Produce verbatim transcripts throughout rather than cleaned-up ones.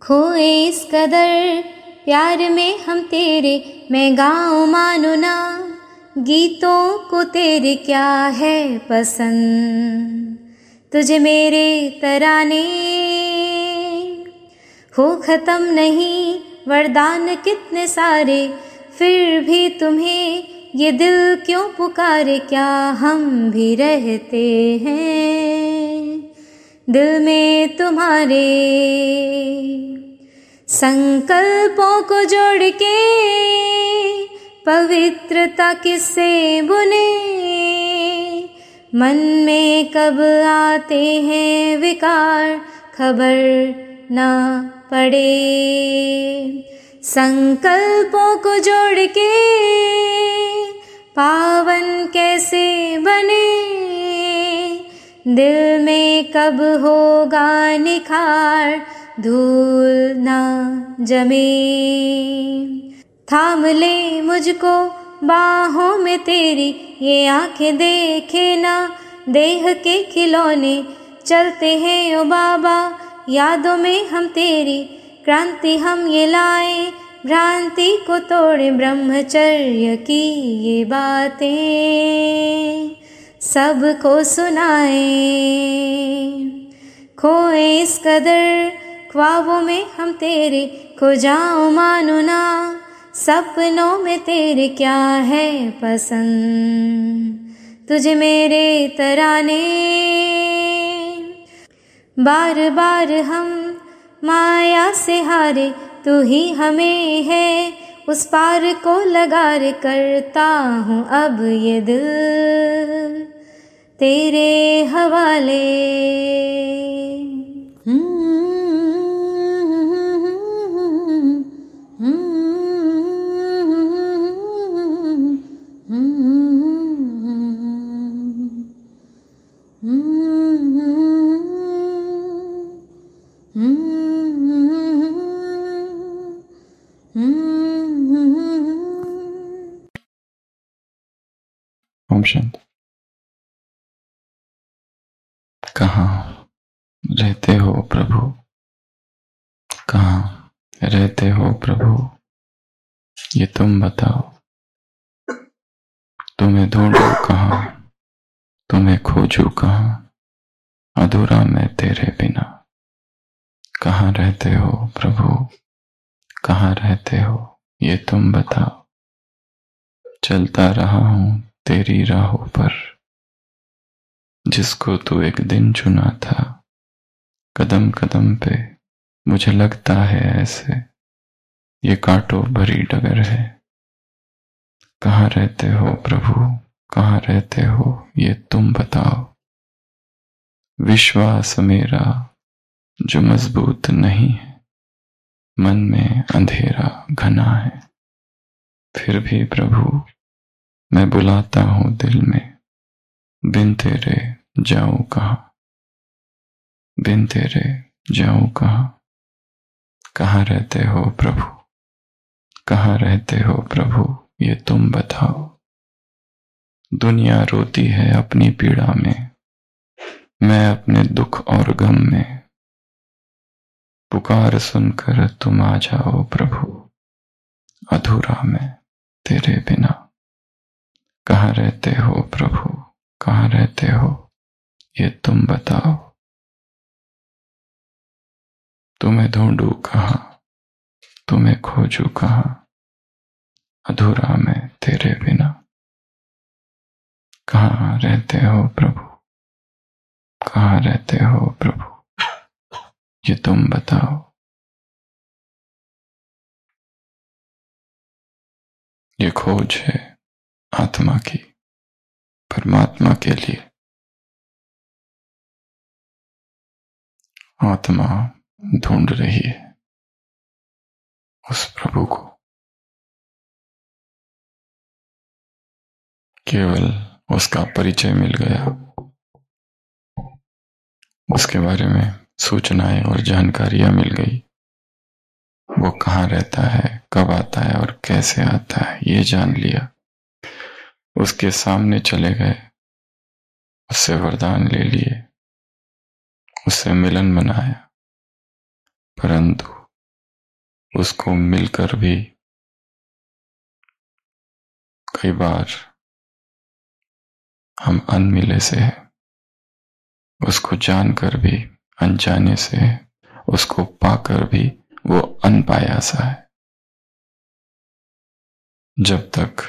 खोए इस कदर प्यार में हम तेरे, मैं गाऊं मानो ना गीतों को तेरे क्या है पसंद। तुझे मेरे तराने हो खत्म नहीं, वरदान कितने सारे, फिर भी तुम्हें ये दिल क्यों पुकारे। क्या हम भी रहते हैं दिल में तुम्हारे, संकल्पों को जोड़ के पवित्रता किससे बुने। मन में कब आते हैं विकार, खबर ना पड़े। संकल्पों को जोड़ के पावन कैसे बने, दिल में कब होगा निखार, धूल ना जमे। थाम ले मुझको बाहों में तेरी, ये आंखें देखे ना देह के खिलौने। चलते हैं ओ बाबा यादों में हम तेरी, क्रांति हम ये लाए भ्रांति को तोड़े। ब्रह्मचर्य की ये बातें सबको सुनाए। खोए इस कदर ख्वाबों में हम तेरे, खो जाओ मानो ना सपनों में तेरे क्या है पसंद। तुझे मेरे तराने बार बार हम माया से हारे, तू ही हमें है उस पार को लगा रे। करता हूँ अब ये दिल तेरे हवाले। ओम शांति। कहाँ रहते हो प्रभु, कहाँ रहते हो प्रभु, ये तुम बताओ। तुम्हें ढूंढूं कहाँ, तुम्हें खोजूं कहाँ, अधूरा मैं तेरे बिना। कहाँ रहते हो प्रभु, कहाँ रहते हो, ये तुम बताओ। चलता रहा हूँ तेरी राहों पर, जिसको तू एक दिन चुना था। कदम कदम पे मुझे लगता है ऐसे, ये कांटों भरी डगर है। कहाँ रहते हो प्रभु, कहाँ रहते हो, ये तुम बताओ। विश्वास मेरा जो मजबूत नहीं है, मन में अंधेरा घना है। फिर भी प्रभु मैं बुलाता हूँ दिल में, बिन तेरे जाऊं कहाँ, बिन तेरे जाऊं कहाँ। कहाँ रहते हो प्रभु, कहाँ रहते हो प्रभु, ये तुम बताओ। दुनिया रोती है अपनी पीड़ा में, मैं अपने दुख और गम में। पुकार सुनकर तुम आ जाओ प्रभु, अधूरा मैं तेरे बिना। कहाँ रहते हो प्रभु, कहाँ रहते हो, ये तुम बताओ। तुम्हें ढूंढूं कहाँ, तुम्हें खोजूं कहाँ, अधूरा मैं तेरे बिना। कहाँ रहते हो प्रभु, कहाँ रहते हो प्रभु, ये तुम बताओ। ये खोज है आत्मा की परमात्मा के लिए। आत्मा ढूंढ रही है उस प्रभु को। केवल उसका परिचय मिल गया, उसके बारे में सूचनाएं और जानकारियां मिल गई। वो कहाँ रहता है, कब आता है और कैसे आता है, ये जान लिया। उसके सामने चले गए, उससे वरदान ले लिए, उससे मिलन मनाया, परंतु उसको मिलकर भी कई बार हम अनमिले से है, उसको जानकर भी अनजाने से है, उसको पाकर भी वो अनपाया सा है। जब तक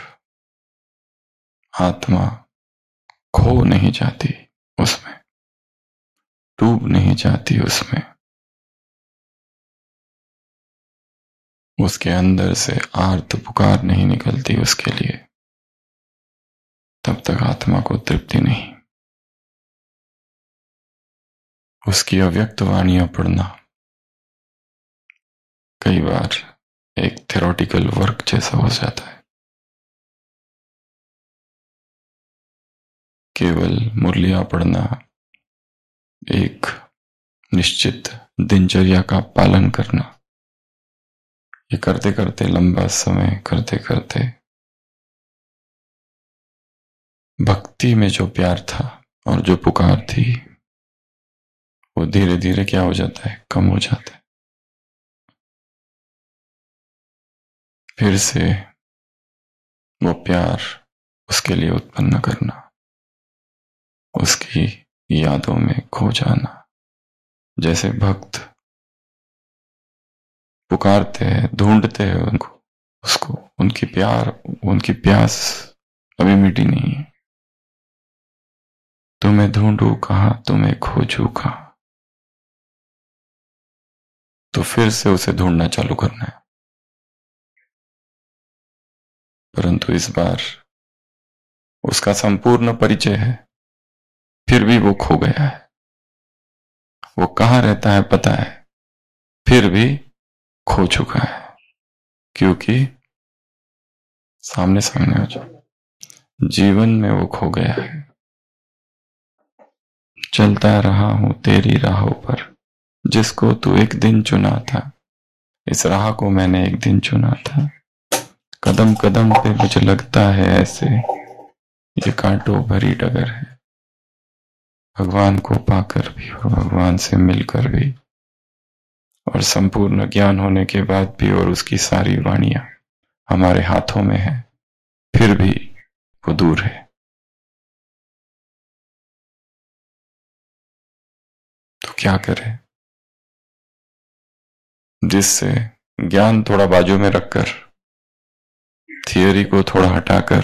आत्मा खो नहीं जाती उसमें, डूब नहीं जाती उसमें, उसके अंदर से आर्त पुकार नहीं निकलती उसके लिए, तब तक आत्मा को तृप्ति नहीं। उसकी अव्यक्त वाणियां पढ़ना कई बार एक थ्योरेटिकल वर्क जैसा हो जाता है। केवल मुरलियां पढ़ना, एक निश्चित दिनचर्या का पालन करना, ये करते करते लंबा समय करते करते भक्ति में जो प्यार था और जो पुकार थी वो धीरे धीरे क्या हो जाता है, कम हो जाता है। फिर से वो प्यार उसके लिए उत्पन्न करना, उसकी यादों में खो जाना। जैसे भक्त पुकारते हैं, ढूंढते हैं उनको, उसको, उनकी प्यार, उनकी प्यास अभी मिटी नहीं है। तुम्हें ढूंढू कहां, तुम्हें खोजू कहां, तो फिर से उसे ढूंढना चालू करना है। परंतु इस बार उसका संपूर्ण परिचय है, फिर भी वो खो गया है। वो कहां रहता है पता है, फिर भी खो चुका है, क्योंकि सामने सामने आ जाओ, जीवन में वो खो गया है। चलता रहा हूं तेरी राहों पर, जिसको तू एक दिन चुना था, इस राह को मैंने एक दिन चुना था। कदम कदम पे मुझे लगता है ऐसे, ये कांटों भरी डगर है। भगवान को पाकर भी और भगवान से मिलकर भी और संपूर्ण ज्ञान होने के बाद भी और उसकी सारी वाणियां हमारे हाथों में है, फिर भी वो दूर है। तो क्या करें? जिससे ज्ञान थोड़ा बाजू में रखकर, थियरी को थोड़ा हटाकर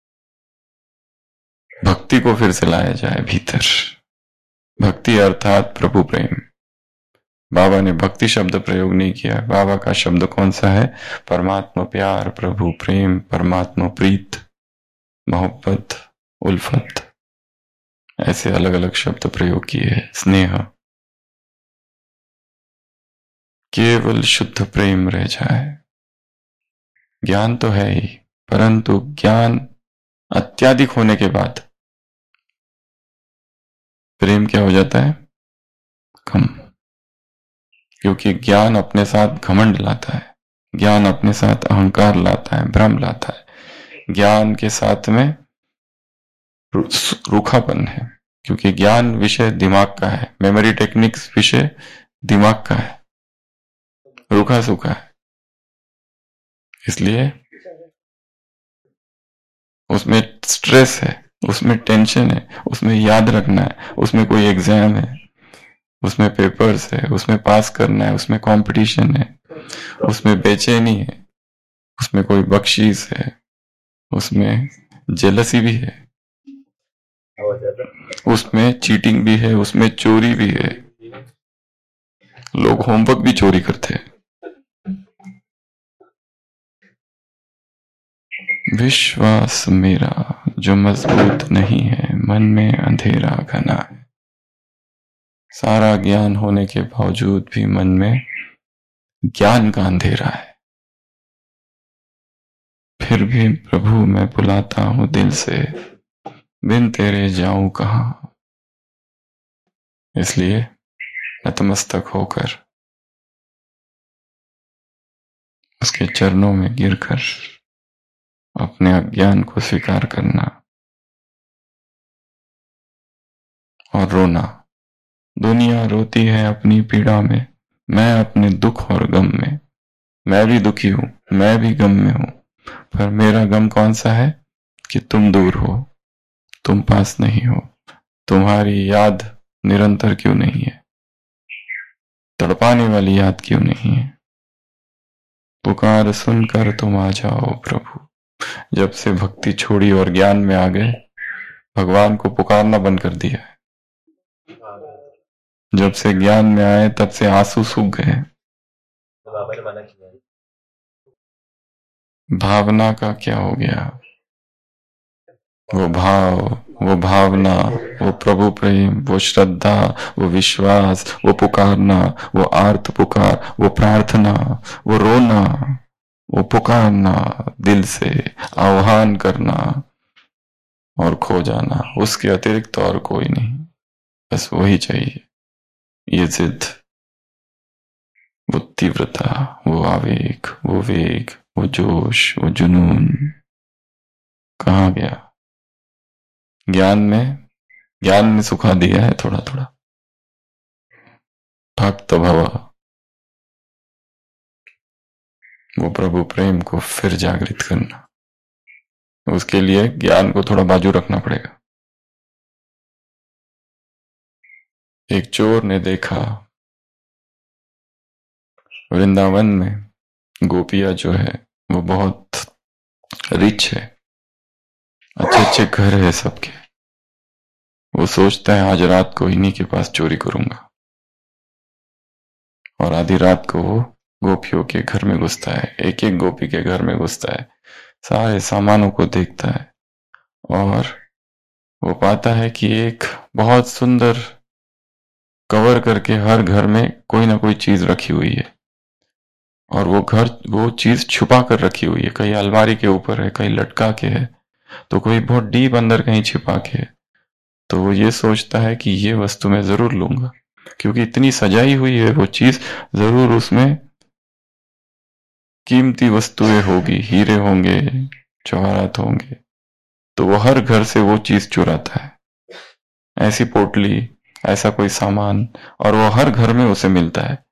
भक्ति को फिर से लाया जाए भीतर। भक्ति अर्थात प्रभु प्रेम। बाबा ने भक्ति शब्द प्रयोग नहीं किया। बाबा का शब्द कौन सा है? परमात्मा प्यार, प्रभु प्रेम, परमात्मा प्रीत, मोहब्बत, उल्फत, ऐसे अलग अलग शब्द प्रयोग किए। स्नेह, केवल शुद्ध प्रेम रह जाए। ज्ञान तो है ही, परंतु ज्ञान अत्याधिक होने के बाद प्रेम क्या हो जाता है? कम। क्योंकि ज्ञान अपने साथ घमंड लाता है, ज्ञान अपने साथ अहंकार लाता है, भ्रम लाता है। ज्ञान के साथ में रूखापन है, क्योंकि ज्ञान विषय दिमाग का है, मेमोरी टेक्निक्स विषय दिमाग का है, रूखा सूखा है। इसलिए उसमें स्ट्रेस है, उसमें टेंशन है, उसमें याद रखना है, उसमें कोई एग्जाम है, उसमें पेपर्स है, उसमें पास करना है, उसमें कंपटीशन है, उसमें बेचैनी है, उसमें कोई बख्शीश है, उसमें जेलसी भी है, उसमें चीटिंग भी है, उसमें चोरी भी है। लोग होमवर्क भी चोरी करते हैं। विश्वास मेरा जो मजबूत नहीं है, मन में अंधेरा घना है। सारा ज्ञान होने के बावजूद भी मन में ज्ञान का अंधेरा है। फिर भी प्रभु मैं बुलाता हूं दिल से, बिन तेरे जाऊं कहां। इसलिए नतमस्तक होकर उसके चरणों में गिरकर अपने अज्ञान को स्वीकार करना और रोना। दुनिया रोती है अपनी पीड़ा में, मैं अपने दुख और गम में। मैं भी दुखी हूं, मैं भी गम में हूं, पर मेरा गम कौन सा है कि तुम दूर हो, तुम पास नहीं हो, तुम्हारी याद निरंतर क्यों नहीं है, तड़पाने वाली याद क्यों नहीं है। पुकार सुनकर तुम आ जाओ प्रभु। जब से भक्ति छोड़ी और ज्ञान में आ गए, भगवान को पुकारना बंद कर दिया है। जब से ज्ञान में आए तब से आंसू सूख गए। भावना का क्या हो गया? वो भाव, वो भावना, वो प्रभु प्रेम, वो श्रद्धा, वो विश्वास, वो पुकारना, वो आर्त पुकार, वो प्रार्थना, वो रोना, वो पुकारना, दिल से आह्वान करना और खो जाना, उसके अतिरिक्त और कोई नहीं, बस वही चाहिए। ये जिद, वो तीव्रता, वो आवेग, वो वेग, वो जोश, वो जुनून कहाँ गया? ज्ञान में, ज्ञान में सुखा दिया है थोड़ा थोड़ा। भक्त भव, वो प्रभु प्रेम को फिर जागृत करना, उसके लिए ज्ञान को थोड़ा बाजू रखना पड़ेगा। एक चोर ने देखा वृंदावन में गोपिया जो है वो बहुत रिच है, अच्छे अच्छे घर है सबके। वो सोचता है आज रात को इन्हीं के पास चोरी करूंगा, और आधी रात को वो गोपियों के घर में घुसता है, एक एक गोपी के घर में घुसता है, सारे सामानों को देखता है और वो पाता है कि एक बहुत सुंदर कवर करके हर घर में कोई ना कोई चीज रखी हुई है, और वो घर वो चीज छुपा कर रखी हुई है, कहीं अलमारी के ऊपर है, कहीं लटका के है, तो कोई बहुत डीप अंदर कहीं छिपा के है। तो वो ये सोचता है कि ये वस्तु मैं जरूर लूंगा, क्योंकि इतनी सजाई हुई है वो चीज, जरूर उसमें कीमती वस्तुएं होगी, हीरे होंगे, जवाहरात होंगे। तो वो हर घर से वो चीज चुराता है, ऐसी पोटली, ऐसा कोई सामान, और वो हर घर में उसे मिलता है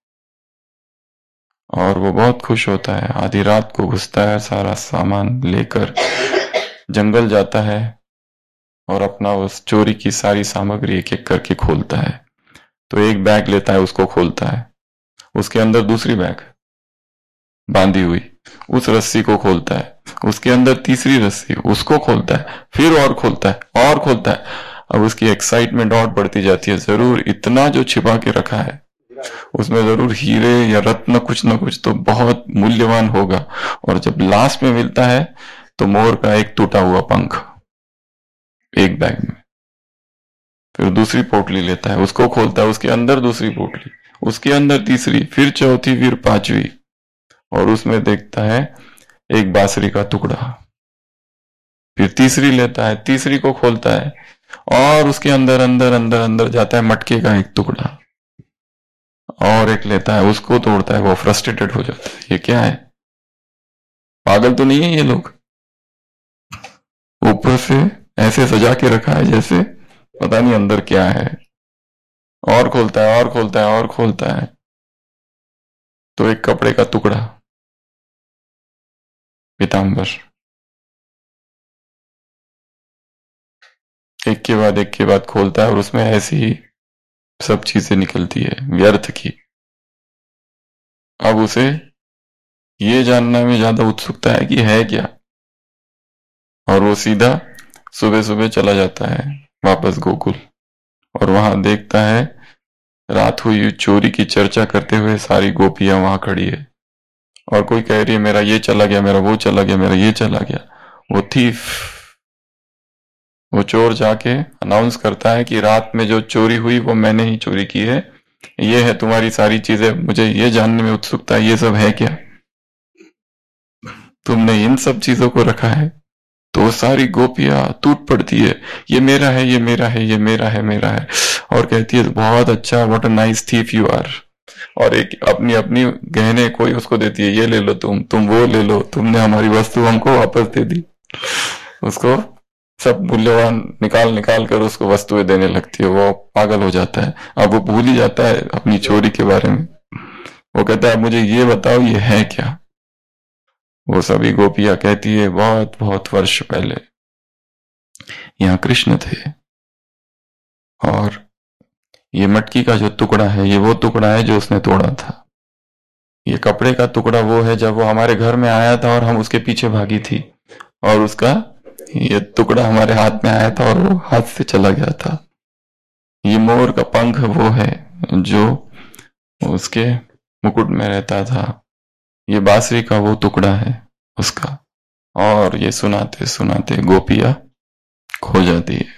और वो बहुत खुश होता है। आधी रात को घुसता है, सारा सामान लेकर जंगल जाता है और अपना उस चोरी की सारी सामग्री एक एक करके खोलता है। तो एक बैग लेता है, उसको खोलता है, उसके अंदर दूसरी बैग बांधी हुई, उस रस्सी को खोलता है, उसके अंदर तीसरी रस्सी, उसको खोलता है, फिर और खोलता है और खोलता है। अब उसकी एक्साइटमेंट और बढ़ती जाती है, जरूर इतना जो छिपा के रखा है उसमें जरूर हीरे या रत्न कुछ ना कुछ तो बहुत मूल्यवान होगा। और जब लास्ट में मिलता है तो मोर का एक टूटा हुआ पंख एक बैग में। फिर दूसरी पोटली लेता है, उसको खोलता है, उसके अंदर दूसरी पोटली, उसके अंदर तीसरी, फिर चौथी, फिर पांचवी, और उसमें देखता है एक बांसुरी का टुकड़ा। फिर तीसरी लेता है, तीसरी को खोलता है और उसके अंदर अंदर अंदर अंदर जाता है मटके का एक टुकड़ा, और एक लेता है, उसको तोड़ता है। वो फ्रस्ट्रेटेड हो जाता है, ये क्या है, पागल तो नहीं है ये लोग? ऊपर से ऐसे सजा के रखा है जैसे पता नहीं अंदर क्या है। और खोलता है और खोलता है और खोलता है तो एक कपड़े का टुकड़ा, पीतांबर, एक के बाद एक के बाद खोलता है और उसमें ऐसी सब चीजें निकलती है व्यर्थ की। अब उसे ये जानना में ज्यादा उत्सुकता है कि है क्या, और वो सीधा सुबह सुबह चला जाता है वापस गोकुल, और वहां देखता है रात हुई चोरी की चर्चा करते हुए सारी गोपियां वहां खड़ी है, और कोई कह रही है मेरा ये चला गया, मेरा वो चला गया, मेरा ये चला गया। वो थीफ, वो चोर जाके अनाउंस करता है कि रात में जो चोरी हुई वो मैंने ही चोरी की है, ये है तुम्हारी सारी चीजें, मुझे ये जानने में उत्सुकता है ये सब है क्या, तुमने इन सब चीजों को रखा है। तो सारी गोपियां टूट पड़ती है, ये मेरा है, ये मेरा है, ये मेरा है, मेरा है, और कहती है बहुत अच्छा, what a nice thief you are. और एक अपनी अपनी गहने कोई उसको देती है, ये ले लो तुम तुम वो ले लो, तुमने हमारी वस्तु हमको वापस दे दी। उसको सब मूल्यवान निकाल निकाल कर उसको वस्तुएं देने लगती है। वो पागल हो जाता है, अब वो भूल ही जाता है अपनी चोरी के बारे में। वो कहता है अब मुझे ये बताओ ये है क्या। वो सभी गोपियां कहती है बहुत बहुत वर्ष पहले यहाँ कृष्ण थे और ये मटकी का जो टुकड़ा है ये वो टुकड़ा है जो उसने तोड़ा था। ये कपड़े का टुकड़ा वो है जब वो हमारे घर में आया था और हम उसके पीछे भागी थी और उसका ये टुकड़ा हमारे हाथ में आया था और वो हाथ से चला गया था। ये मोर का पंख वो है जो उसके मुकुट में रहता था। ये बांसुरी का वो टुकड़ा है उसका। और ये सुनाते सुनाते गोपियां खो जाती है।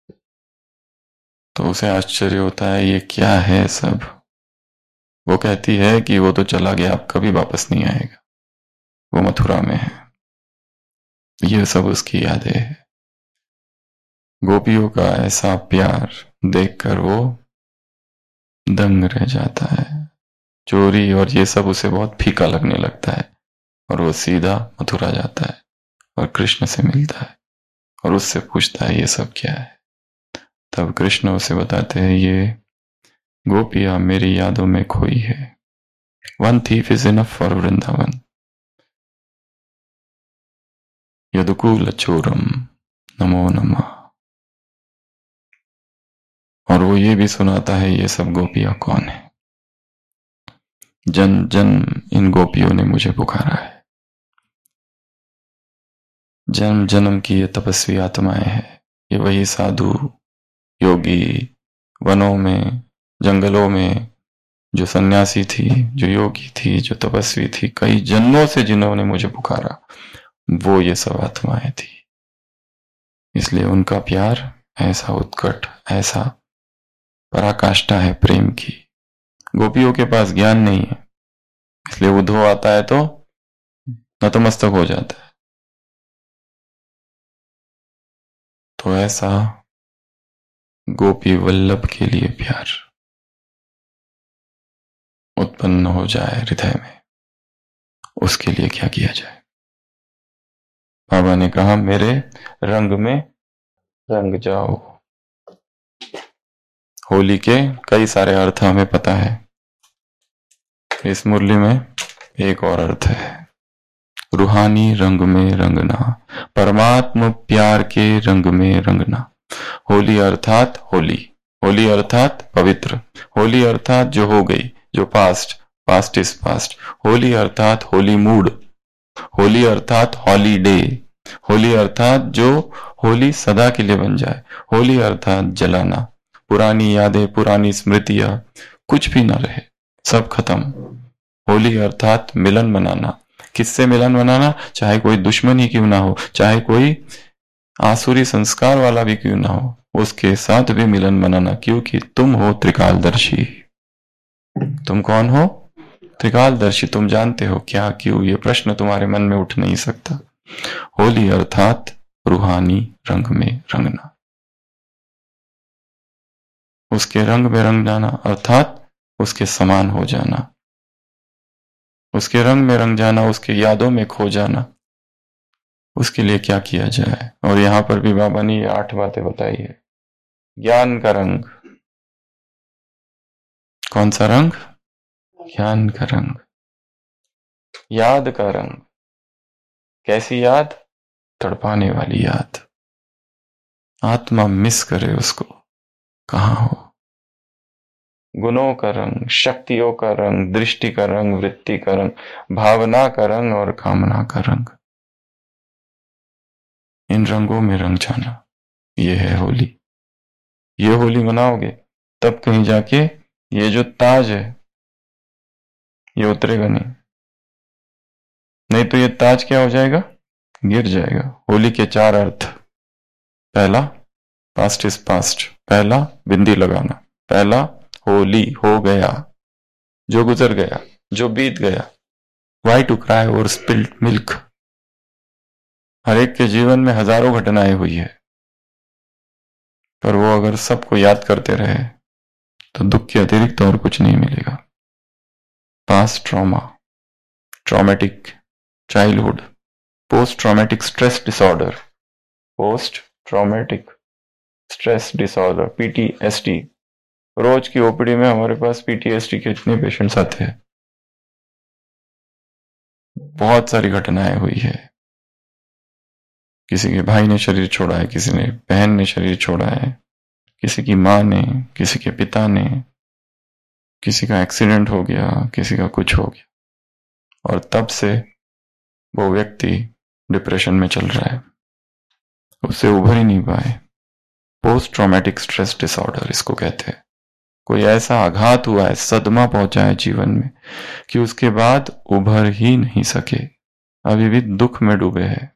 तो उसे आश्चर्य होता है ये क्या है सब। वो कहती है कि वो तो चला गया, अब कभी वापस नहीं आएगा, वो मथुरा में है। ये सब उसकी यादें है। गोपियों का ऐसा प्यार देखकर वो दंग रह जाता है। चोरी और ये सब उसे बहुत फीका लगने लगता है और वो सीधा मथुरा जाता है और कृष्ण से मिलता है और उससे पूछता है ये सब क्या है। तब कृष्ण उसे बताते हैं ये गोपियां मेरी यादों में खोई है। One thief is enough for Vrindavan. यदुकूल चोरम नमो नमः। और वो ये भी सुनाता है ये सब गोपियां कौन है। जन जन इन गोपियों ने मुझे पुकारा है। जन्म जन्म की ये तपस्वी आत्माएं हैं। ये वही साधु योगी वनों में जंगलों में जो सन्यासी थी, जो योगी थी, जो तपस्वी थी, कई जन्मों से जिन्होंने मुझे पुकारा, वो ये सब आत्माएं थी। इसलिए उनका प्यार ऐसा उत्कट, ऐसा पराकाष्ठा है प्रेम की। गोपियों के पास ज्ञान नहीं है, इसलिए उद्धव आता है तो नतमस्तक हो जाता है। तो ऐसा गोपी वल्लभ के लिए प्यार उत्पन्न हो जाए हृदय में, उसके लिए क्या किया जाए। बाबा ने कहा मेरे रंग में रंग जाओ। होली के कई सारे अर्थ हमें पता है, इस मुरली में एक और अर्थ है, रूहानी रंग में रंगना, परमात्म प्यार के रंग में रंगना। होली अर्थात होली, होली अर्थात पवित्र, होली अर्थात जो हो गई, जो past, past is past. Holi अर्थात होली मूड, होली अर्थात हॉलीडे, होली अर्थात जो होली सदा के लिए बन जाए। होली अर्थात जलाना, पुरानी यादें, पुरानी स्मृतियां कुछ भी ना रहे, सब खत्म। होली अर्थात मिलन मनाना। किससे मिलन मनाना? चाहे कोई दुश्मन ही क्यों ना हो, चाहे कोई आसुरी संस्कार वाला भी क्यों ना हो, उसके साथ भी मिलन मनाना, क्योंकि तुम हो त्रिकालदर्शी। तुम कौन हो? त्रिकालदर्शी। तुम जानते हो क्या क्यों, ये प्रश्न तुम्हारे मन में उठ नहीं सकता। होली अर्थात रूहानी रंग में रंगना, उसके रंग में रंग जाना अर्थात उसके समान हो जाना, उसके रंग में रंग जाना, उसके यादों में खो जाना। उसके लिए क्या किया जाए? और यहां पर भी बाबा ने ये आठ बातें बताई है। ज्ञान का रंग। कौन सा रंग? ज्ञान का रंग। याद का रंग। कैसी याद? तड़पाने वाली याद। आत्मा मिस करे उसको, कहां हो। गुणों का रंग, शक्तियों का रंग, दृष्टि का रंग, वृत्ति का रंग, भावना का रंग और कामना का रंग। इन रंगों में रंग जाना, ये है होली। ये होली मनाओगे तब कहीं जाके ये जो ताज है ये उतरेगा नहीं, नहीं तो ये ताज क्या हो जाएगा? गिर जाएगा। होली के चार अर्थ। पहला पास्ट इज पास्ट, पहला बिंदी लगाना, पहला होली हो गया, जो गुजर गया, जो बीत गया। Why to cry over spilled milk. हर एक के जीवन में हजारों घटनाएं हुई है, पर वो अगर सबको याद करते रहे तो दुख के अतिरिक्त और कुछ नहीं मिलेगा। Past trauma, traumatic childhood, post traumatic stress disorder, post traumatic stress disorder, PTSD. रोज की ओपीडी में हमारे पास पीटीएसडी के इतने पेशेंट्स आते हैं बहुत सारी घटनाएं हुई है। किसी के भाई ने शरीर छोड़ा है, किसी ने बहन ने शरीर छोड़ा है, किसी की माँ ने, किसी के पिता ने, किसी का एक्सीडेंट हो गया, किसी का कुछ हो गया, और तब से वो व्यक्ति डिप्रेशन में चल रहा है, उससे उभर ही नहीं पाए। पोस्ट ट्रॉमेटिक स्ट्रेस डिसऑर्डर इसको कहते हैं। कोई ऐसा आघात हुआ है, सदमा पहुंचा है जीवन में कि उसके बाद उभर ही नहीं सके, अभी भी दुख में डूबे हैं।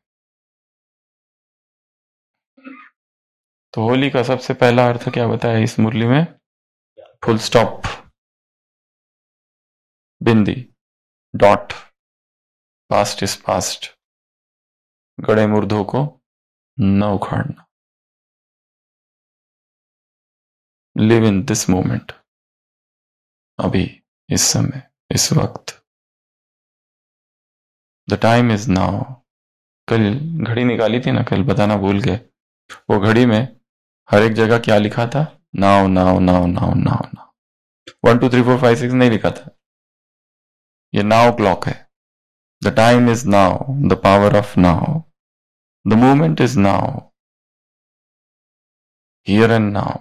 तो होली का सबसे पहला अर्थ क्या बताया इस मुरली में? फुल स्टॉप, बिंदी, डॉट, पास्ट इज पास्ट, गड़े मुर्दों को न उखाड़ना। लिव इन दिस मोमेंट, अभी, इस समय, इस वक्त। The time is now. कल घड़ी निकाली थी ना, कल बताना भूल गए। वो घड़ी में हर एक जगह क्या लिखा था? Now now now now now now. One two three four five six नहीं लिखा था, ये नाउ क्लॉक है। The time is now, the power of now, the moment is now, here and now.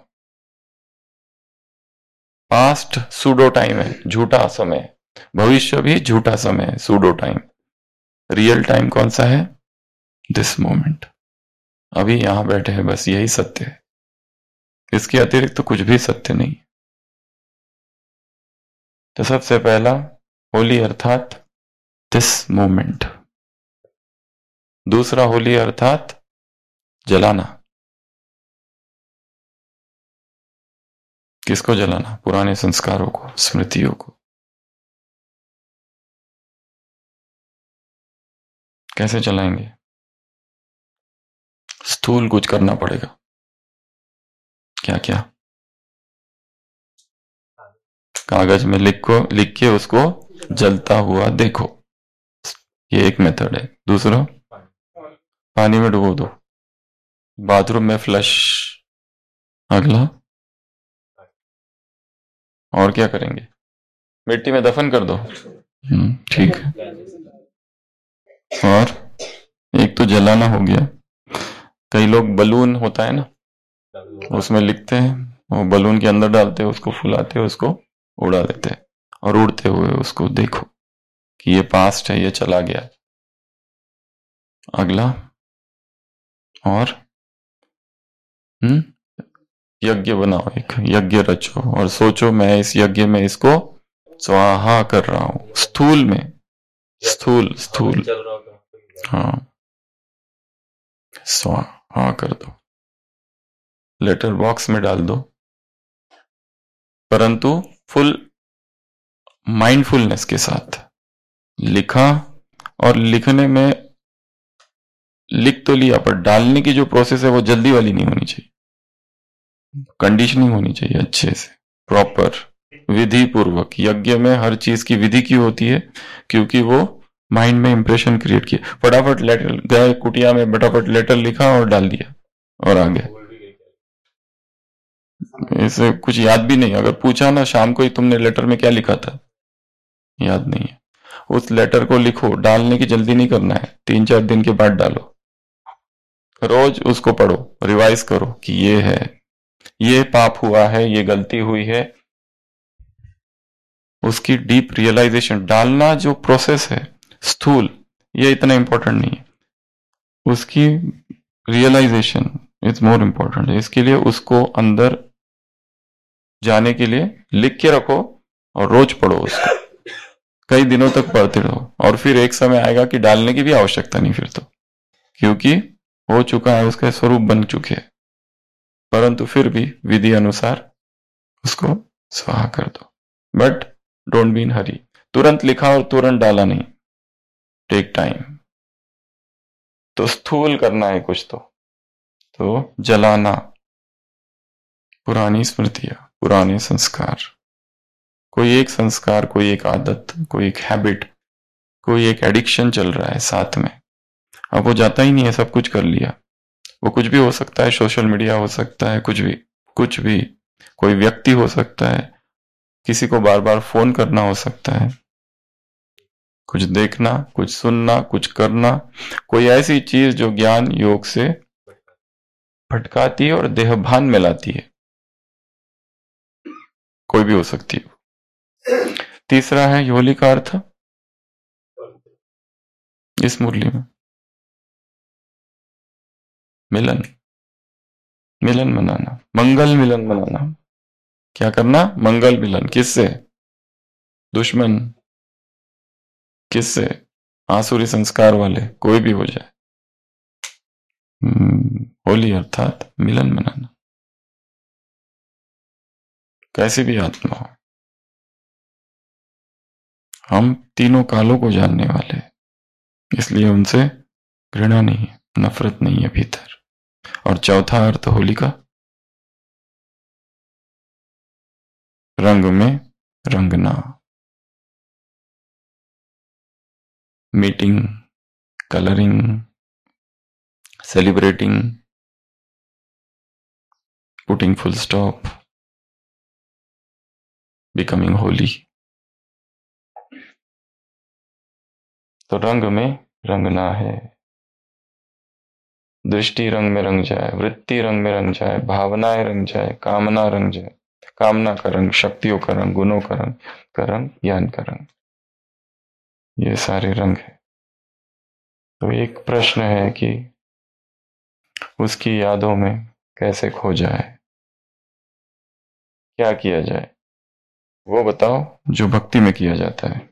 Past pseudo time है, झूठा समय। भविष्य भी झूठा समय है, सूडो टाइम। रियल टाइम कौन सा है? दिस मोमेंट, अभी यहां बैठे हैं, बस यही सत्य है। इसके अतिरिक्त तो कुछ भी सत्य नहीं। तो सबसे पहला होली अर्थात दिस मोमेंट। दूसरा होली अर्थात जलाना। किसको जलाना? पुराने संस्कारों को, स्मृतियों को। कैसे जलाएंगे? स्थूल कुछ करना पड़ेगा। क्या क्या? कागज में लिखो, लिख के उसको जलता हुआ देखो, ये एक मेथड है। दूसरा, पानी में डुबो दो, बाथरूम में फ्लश। अगला, और क्या करेंगे? मिट्टी में दफन कर दो। ठीक है। और एक तो जलाना हो गया। कई लोग बलून होता है ना, उसमें लिखते हैं, वो बलून के अंदर डालते हैं, उसको फुलाते हैं, उसको उड़ा देते हैं, और उड़ते हुए उसको देखो कि ये पास्ट है, ये चला गया। अगला, और हम्म यज्ञ बनाओ, एक यज्ञ रचो और सोचो मैं इस यज्ञ में इसको स्वाहा कर रहा हूं। स्थूल में, स्थूल स्थूल हाँ, स्वाहा कर दो, लेटर बॉक्स में डाल दो, परंतु फुल माइंडफुलनेस के साथ लिखा। और लिखने में लिख तो लिया, पर डालने की जो प्रोसेस है वो जल्दी वाली नहीं होनी चाहिए, कंडीशनिंग होनी चाहिए अच्छे से, प्रॉपर, विधि पूर्वक। यज्ञ में हर चीज की विधि क्यों होती है? क्योंकि वो माइंड में इंप्रेशन क्रिएट किए। फटाफट लेटर गए कुटिया में, फटाफट लेटर लिखा और डाल दिया और आ गया। इसे कुछ याद भी नहीं। अगर पूछा ना शाम को ही तुमने लेटर में क्या लिखा था, याद नहीं है। उस लेटर को लिखो, डालने की जल्दी नहीं करना है, तीन चार दिन के बाद डालो। रोज उसको पढ़ो, रिवाइज करो कि ये है, ये पाप हुआ है, ये गलती हुई है, उसकी डीप रियलाइजेशन। डालना जो प्रोसेस है स्थूल, ये इतना इंपॉर्टेंट नहीं है, उसकी रियलाइजेशन इज मोर इंपॉर्टेंट है। इसके लिए उसको अंदर जाने के लिए लिख के रखो और रोज पढ़ो उसको, कई दिनों तक पढ़ते रहो, और फिर एक समय आएगा कि डालने की भी आवश्यकता नहीं फिर तो, क्योंकि हो चुका है, उसके स्वरूप बन चुके हैं। परंतु फिर भी विधि अनुसार उसको स्वाहा कर दो, but don't be in hurry. तुरंत लिखा और तुरंत डाला नहीं, टेक टाइम। तो स्थूल करना है कुछ तो तो जलाना पुरानी स्मृतियां, पुराने संस्कार, कोई एक संस्कार, कोई एक आदत, कोई एक हैबिट, कोई एक एडिक्शन चल रहा है साथ में। अब वो जाता ही नहीं है, सब कुछ कर लिया। वो कुछ भी हो सकता है, सोशल मीडिया हो सकता है, कुछ भी कुछ भी कोई व्यक्ति हो सकता है, किसी को बार बार फोन करना हो सकता है, कुछ देखना, कुछ सुनना, कुछ करना, कोई ऐसी चीज जो ज्ञान योग से भटकाती है और देहभान में लाती है, कोई भी हो सकती है। तीसरा है होली का अर्थ इस मुरली में मिलन, मिलन मनाना, मंगल मिलन मनाना। क्या करना? मंगल मिलन। किससे? दुश्मन। किससे? आसुरी संस्कार वाले, कोई भी हो जाए। होली अर्थात मिलन मनाना, कैसी भी आत्मा हो। हम तीनों कालों को जानने वाले, इसलिए उनसे घृणा नहीं है, नफरत नहीं है भीतर। और चौथा अर्थ होली का रंग में रंगना, meeting, colouring, celebrating, putting full stop, becoming holy. तो रंग में रंगना है। दृष्टि रंग में रंग जाए, वृत्ति रंग में रंग जाए, भावनाएं रंग जाए, कामना रंग जाए, कामना का रंग, शक्तियों का रंग, गुणों का रंग, का रंग, ज्ञान का रंग, ये सारे रंग है। तो एक प्रश्न है कि उसकी यादों में कैसे खो जाए, क्या किया जाए? वो बताओ जो भक्ति में किया जाता है।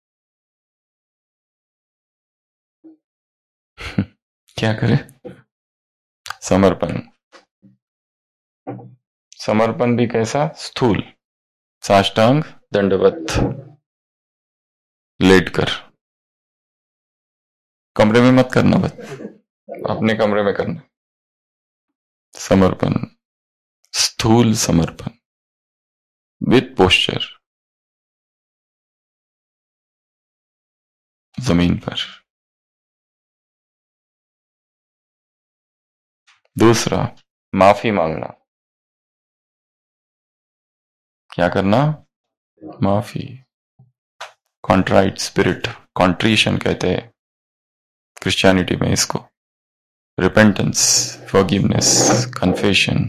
क्या करे? समर्पण। समर्पण भी कैसा? स्थूल, साष्टांग दंडवत लेटकर। कमरे में मत करना, बस अपने कमरे में करना। समर्पण, स्थूल समर्पण विथ पोस्चर, जमीन पर। दूसरा, माफी मांगना। क्या करना? माफी। कॉन्ट्राइट स्पिरिट, कॉन्ट्रीशन कहते हैं क्रिश्चियनिटी में इसको। Repentance, forgiveness, confession.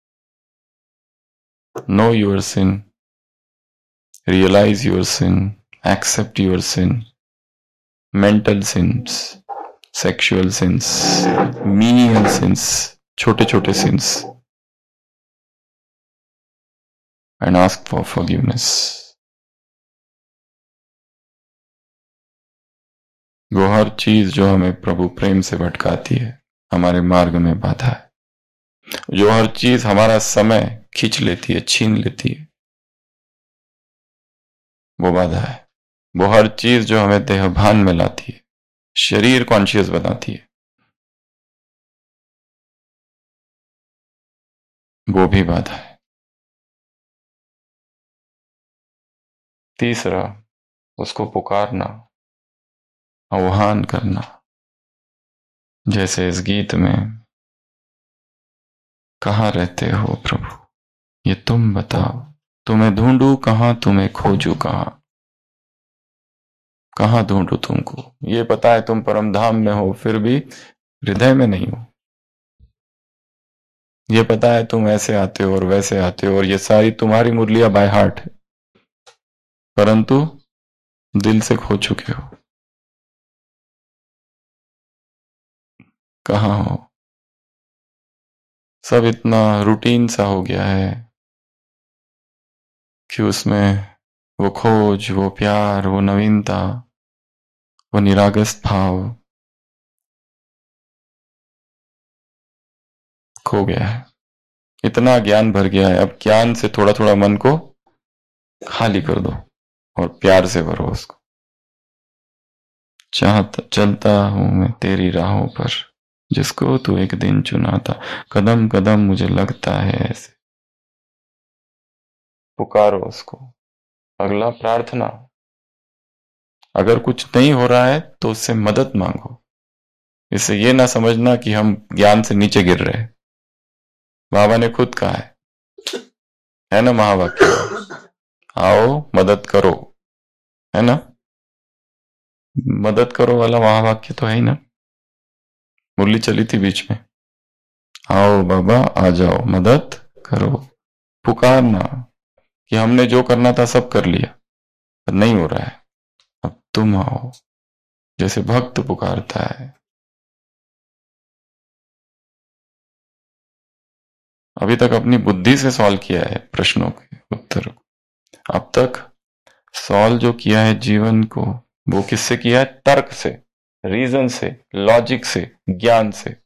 Know your sin, realise your sin, accept your sin, mental sins, sexual sins, menial sins, छोटे छोटे sins, and ask for forgiveness. वो हर चीज जो हमें प्रभु प्रेम से भटकाती है, हमारे मार्ग में बाधा है, जो हर चीज हमारा समय खींच लेती है, छीन लेती है, वो बाधा है। वो हर चीज जो हमें देहभान में लाती है, शरीर कॉन्शियस बनाती है, वो भी बाधा है। तीसरा, उसको पुकारना, आह्वान करना, जैसे इस गीत में, कहाँ रहते हो प्रभु, ये तुम बताओ, तुम्हें ढूंढूं कहां, तुम्हें खोजूं कहां, कहां ढूंढूं तुमको। ये पता है तुम परम धाम में हो, फिर भी हृदय में नहीं हो। ये पता है तुम ऐसे आते हो और वैसे आते हो, और ये सारी तुम्हारी मुरलियां बाय हार्ट है, परंतु दिल से खो चुके हो। कहां हो? सब इतना रूटीन सा हो गया है कि उसमें वो खोज, वो प्यार, वो नवीनता, वो निरागस भाव खो गया है। इतना ज्ञान भर गया है, अब ज्ञान से थोड़ा थोड़ा मन को खाली कर दो और प्यार से भरो उसको। चाहता चलता हूं मैं तेरी राहों पर, जिसको तू एक दिन चुना था, कदम कदम मुझे लगता है ऐसे। पुकारो उसको। अगला, प्रार्थना। अगर कुछ नहीं हो रहा है तो उससे मदद मांगो। इससे ये ना समझना कि हम ज्ञान से नीचे गिर रहे हैं। बाबा ने खुद कहा है, है ना महावाक्य, आओ मदद करो, है ना। मदद करो वाला वहां वाक्य तो है ही ना, मुरली चली थी बीच में, आओ बाबा आ जाओ मदद करो, पुकारना कि हमने जो करना था सब कर लिया, पर नहीं हो रहा है, अब तुम आओ, जैसे भक्त पुकारता है। अभी तक अपनी बुद्धि से सॉल्व किया है प्रश्नों के उत्तर को, अब तक सॉल्व जो किया है जीवन को, वो किससे किया है? तर्क से, रीजन से, लॉजिक से, ज्ञान से।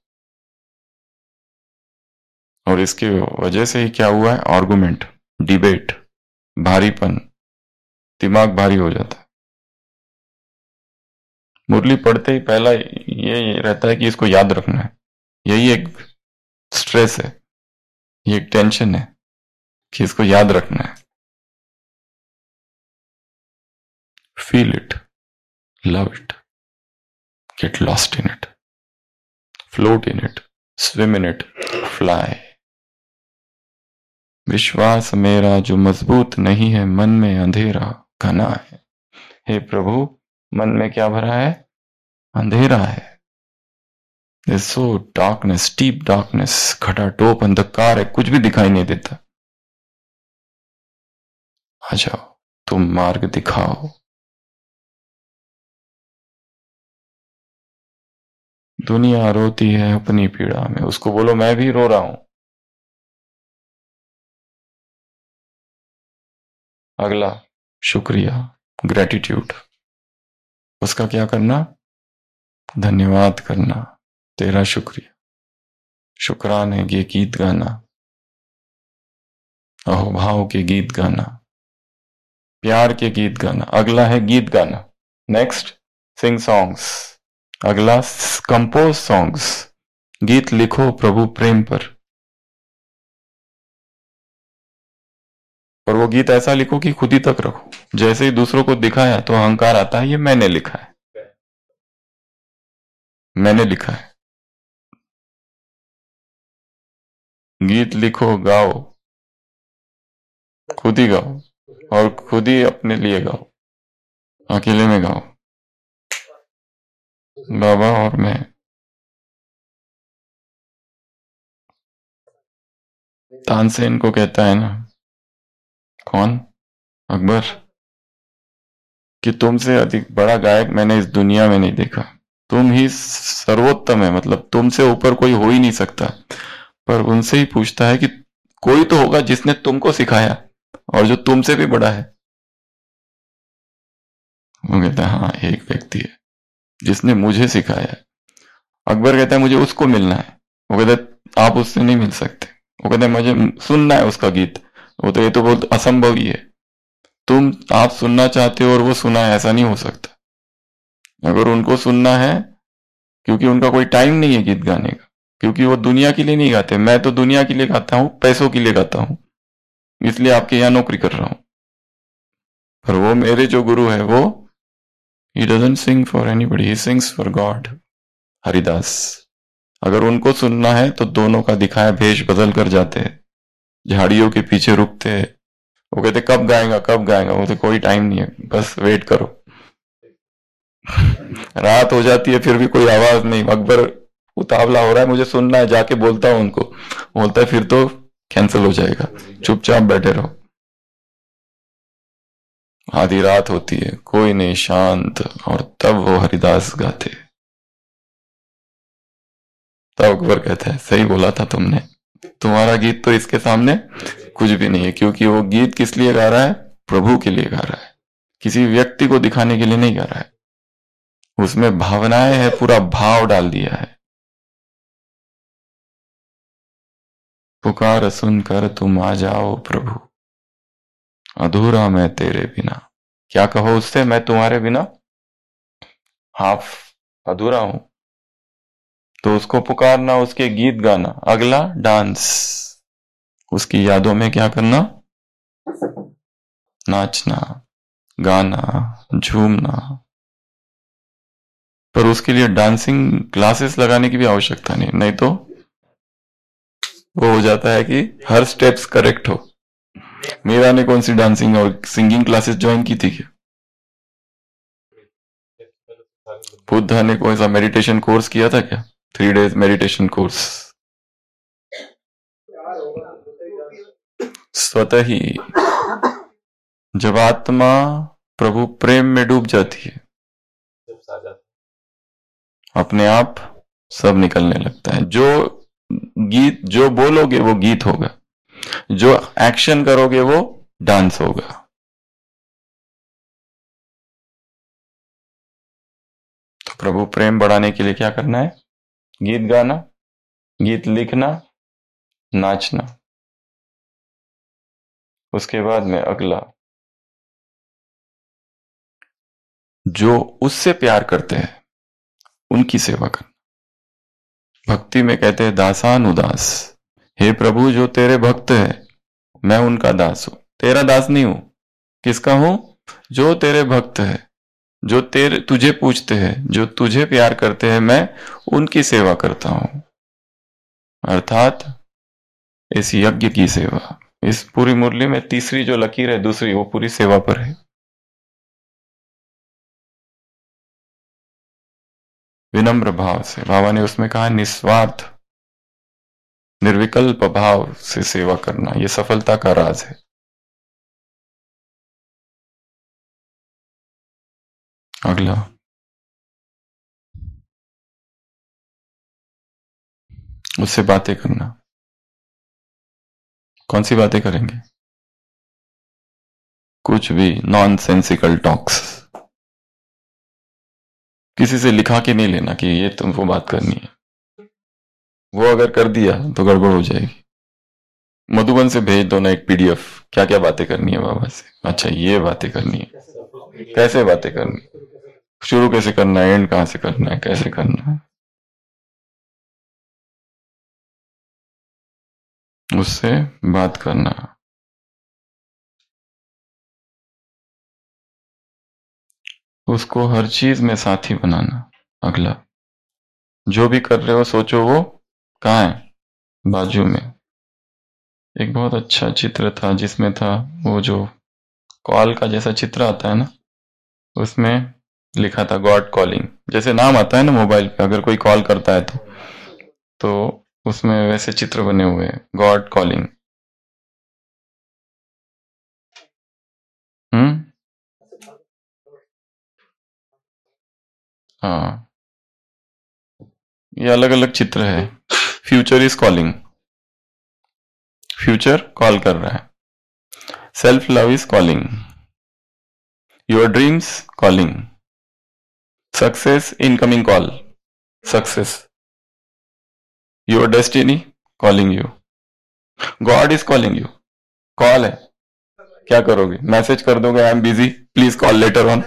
और इसकी वजह से ही क्या हुआ है? आर्गुमेंट, डिबेट, भारीपन, दिमाग भारी हो जाता है। मुरली पढ़ते ही पहला ये रहता है कि इसको याद रखना है, यही एक स्ट्रेस है, ये एक टेंशन है कि इसको याद रखना है। Feel it, love it, get lost in it, float in it, swim in it, fly. विश्वास मेरा जो मजबूत नहीं है, मन में अंधेरा घना है। हे प्रभु, मन में क्या भरा है? अंधेरा है। There's so darkness, deep darkness, खटाटोप अंधकार है, कुछ भी दिखाई नहीं देता। आ जाओ, तुम मार्ग दिखाओ। दुनिया रोती है अपनी पीड़ा में, उसको बोलो मैं भी रो रहा हूं। अगला शुक्रिया, ग्रेटिट्यूड, उसका क्या करना? धन्यवाद करना, तेरा शुक्रिया, शुक्राने के गीत गाना, अहोभाव के गीत गाना, प्यार के गीत गाना। अगला है गीत गाना, नेक्स्ट सिंग सॉन्ग्स। अगला कंपोज सॉन्ग्स, गीत लिखो प्रभु प्रेम पर, और वो गीत ऐसा लिखो कि खुद ही तक रखो। जैसे ही दूसरों को दिखाया तो अहंकार आता है, ये मैंने लिखा है, मैंने लिखा है। गीत लिखो, गाओ, खुद ही गाओ, और खुद ही अपने लिए गाओ, अकेले में गाओ, बाबा और मैं। तानसेन को कहता है ना, कौन? अकबर, कि तुमसे अधिक बड़ा गायक मैंने इस दुनिया में नहीं देखा, तुम ही सर्वोत्तम है, मतलब तुमसे ऊपर कोई हो ही नहीं सकता। पर उनसे ही पूछता है कि कोई तो होगा जिसने तुमको सिखाया और जो तुमसे भी बड़ा है। वो कहता है हाँ, एक व्यक्ति है जिसने मुझे सिखाया है। अकबर कहता है मुझे उसको मिलना है। वो कहता है आप उससे नहीं मिल सकते। वो कहता है मुझे सुनना है उसका गीत। वो तो ये तो बहुत असंभव ही है, तुम आप सुनना चाहते हो और वो सुना है, ऐसा नहीं हो सकता। अगर उनको सुनना है, क्योंकि उनका कोई टाइम नहीं है गीत गाने का, क्योंकि वो दुनिया के लिए नहीं गाते, मैं तो दुनिया के लिए गाता हूं, पैसों के लिए गाता हूं, इसलिए आपके यहां नौकरी कर रहा हूं। पर वो मेरे जो गुरु है, वो he doesn't sing for anybody, he sings for God। Haridas, अगर उनको सुनना है तो दोनों का दिखाया भेष बदल कर जाते हैं, झाड़ियों के पीछे रुकते हैं। वो कहते कब गाएगा कब गाएगा, वो तो कोई टाइम नहीं है, बस वेट करो। रात हो जाती है फिर भी कोई आवाज नहीं। अकबर उतावला हो रहा है, मुझे सुनना है, जाके बोलता हूं उनको। बोलता है फिर तो कैंसिल हो जाएगा, चुपचाप बैठे रहो। आधी रात होती है, कोई नहीं, शांत, और तब वो हरिदास गाते। तब अकबर कहता है सही बोला था तुमने, तुम्हारा गीत तो इसके सामने कुछ भी नहीं है। क्योंकि वो गीत किस लिए गा रहा है? प्रभु के लिए गा रहा है, किसी व्यक्ति को दिखाने के लिए नहीं गा रहा है। उसमें भावनाएं है, पूरा भाव डाल दिया है। पुकार सुनकर तुम आ जाओ प्रभु, अधूरा मैं तेरे बिना। क्या कहो उससे? मैं तुम्हारे बिना हाफ अधूरा हूं। तो उसको पुकारना, उसके गीत गाना। अगला डांस, उसकी यादों में क्या करना? नाचना, गाना, झूमना। पर उसके लिए डांसिंग क्लासेस लगाने की भी आवश्यकता नहीं, नहीं तो वो हो जाता है कि हर स्टेप्स करेक्ट हो। मीरा ने कौन सी डांसिंग और सिंगिंग क्लासेस ज्वाइन की थी क्या? बुद्धा ने कोई सा मेडिटेशन कोर्स किया था क्या? Three days meditation course. स्वतः ही जब आत्मा प्रभु प्रेम में डूब जाती है, अपने आप सब निकलने लगता है। जो गीत जो बोलोगे वो गीत होगा, जो एक्शन करोगे वो डांस होगा। तो प्रभु प्रेम बढ़ाने के लिए क्या करना है? गीत गाना, गीत लिखना, नाचना। उसके बाद में अगला, जो उससे प्यार करते हैं उनकी सेवा करना। भक्ति में कहते हैं दासान उदास। हे प्रभु, जो तेरे भक्त है मैं उनका दास हूं, तेरा दास नहीं हूं। किसका हूं? जो तेरे भक्त है, जो तेरे तुझे पूछते हैं, जो तुझे प्यार करते हैं, मैं उनकी सेवा करता हूं। अर्थात इस यज्ञ की सेवा। इस पूरी मुरली में तीसरी जो लकीर है, दूसरी, वो पूरी सेवा पर है। विनम्र भाव से, बाबा ने उसमें कहा निस्वार्थ निर्विकल्प भाव से सेवा करना, यह सफलता का राज है। अगला, उससे बातें करना। कौन सी बातें करेंगे? कुछ भी नॉनसेंसिकल टॉक्स। किसी से लिखा के नहीं लेना कि ये तुमको बात करनी है। वो अगर कर दिया तो गड़बड़ हो जाएगी। मधुबन से भेज दो ना एक पीडीएफ, क्या क्या बातें करनी है बाबा से। अच्छा, ये बातें करनी है, कैसे बातें करनी, शुरू कैसे करना है, एंड कहां से करना है, कैसे करना है, उससे बात करना। उसको हर चीज में साथी बनाना। अगला, जो भी कर रहे हो सोचो वो कहाँ है? बाजू में। एक बहुत अच्छा चित्र था जिसमें था वो जो कॉल का जैसा चित्र आता है ना, उसमें लिखा था गॉड कॉलिंग। जैसे नाम आता है ना मोबाइल पे, अगर कोई कॉल करता है तो तो उसमें वैसे चित्र बने हुए हैं, गॉड कॉलिंग। हम्म हाँ, ये अलग अलग चित्र है। Future is calling, future call कर रहा है। Self love is calling, your dreams calling, success incoming call, success, your destiny calling you, God is calling you. Call है, क्या करोगे? मैसेज कर दोगे I am busy, please call later on,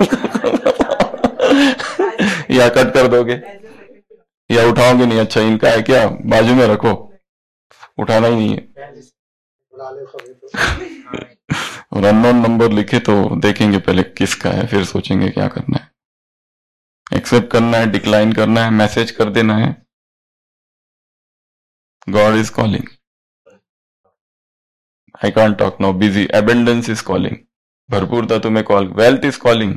या cut कर दोगे, या उठाओगे नहीं? अच्छा इनका है क्या, बाजू में रखो, उठाना ही नहीं है। और अननोन नंबर लिखे तो देखेंगे पहले किसका है, फिर सोचेंगे क्या करना है। एक्सेप्ट करना है, डिक्लाइन करना है, मैसेज कर देना है। God is calling, I can't talk now, busy, abundance is calling, भरपूरता तुम्हें call, wealth is calling,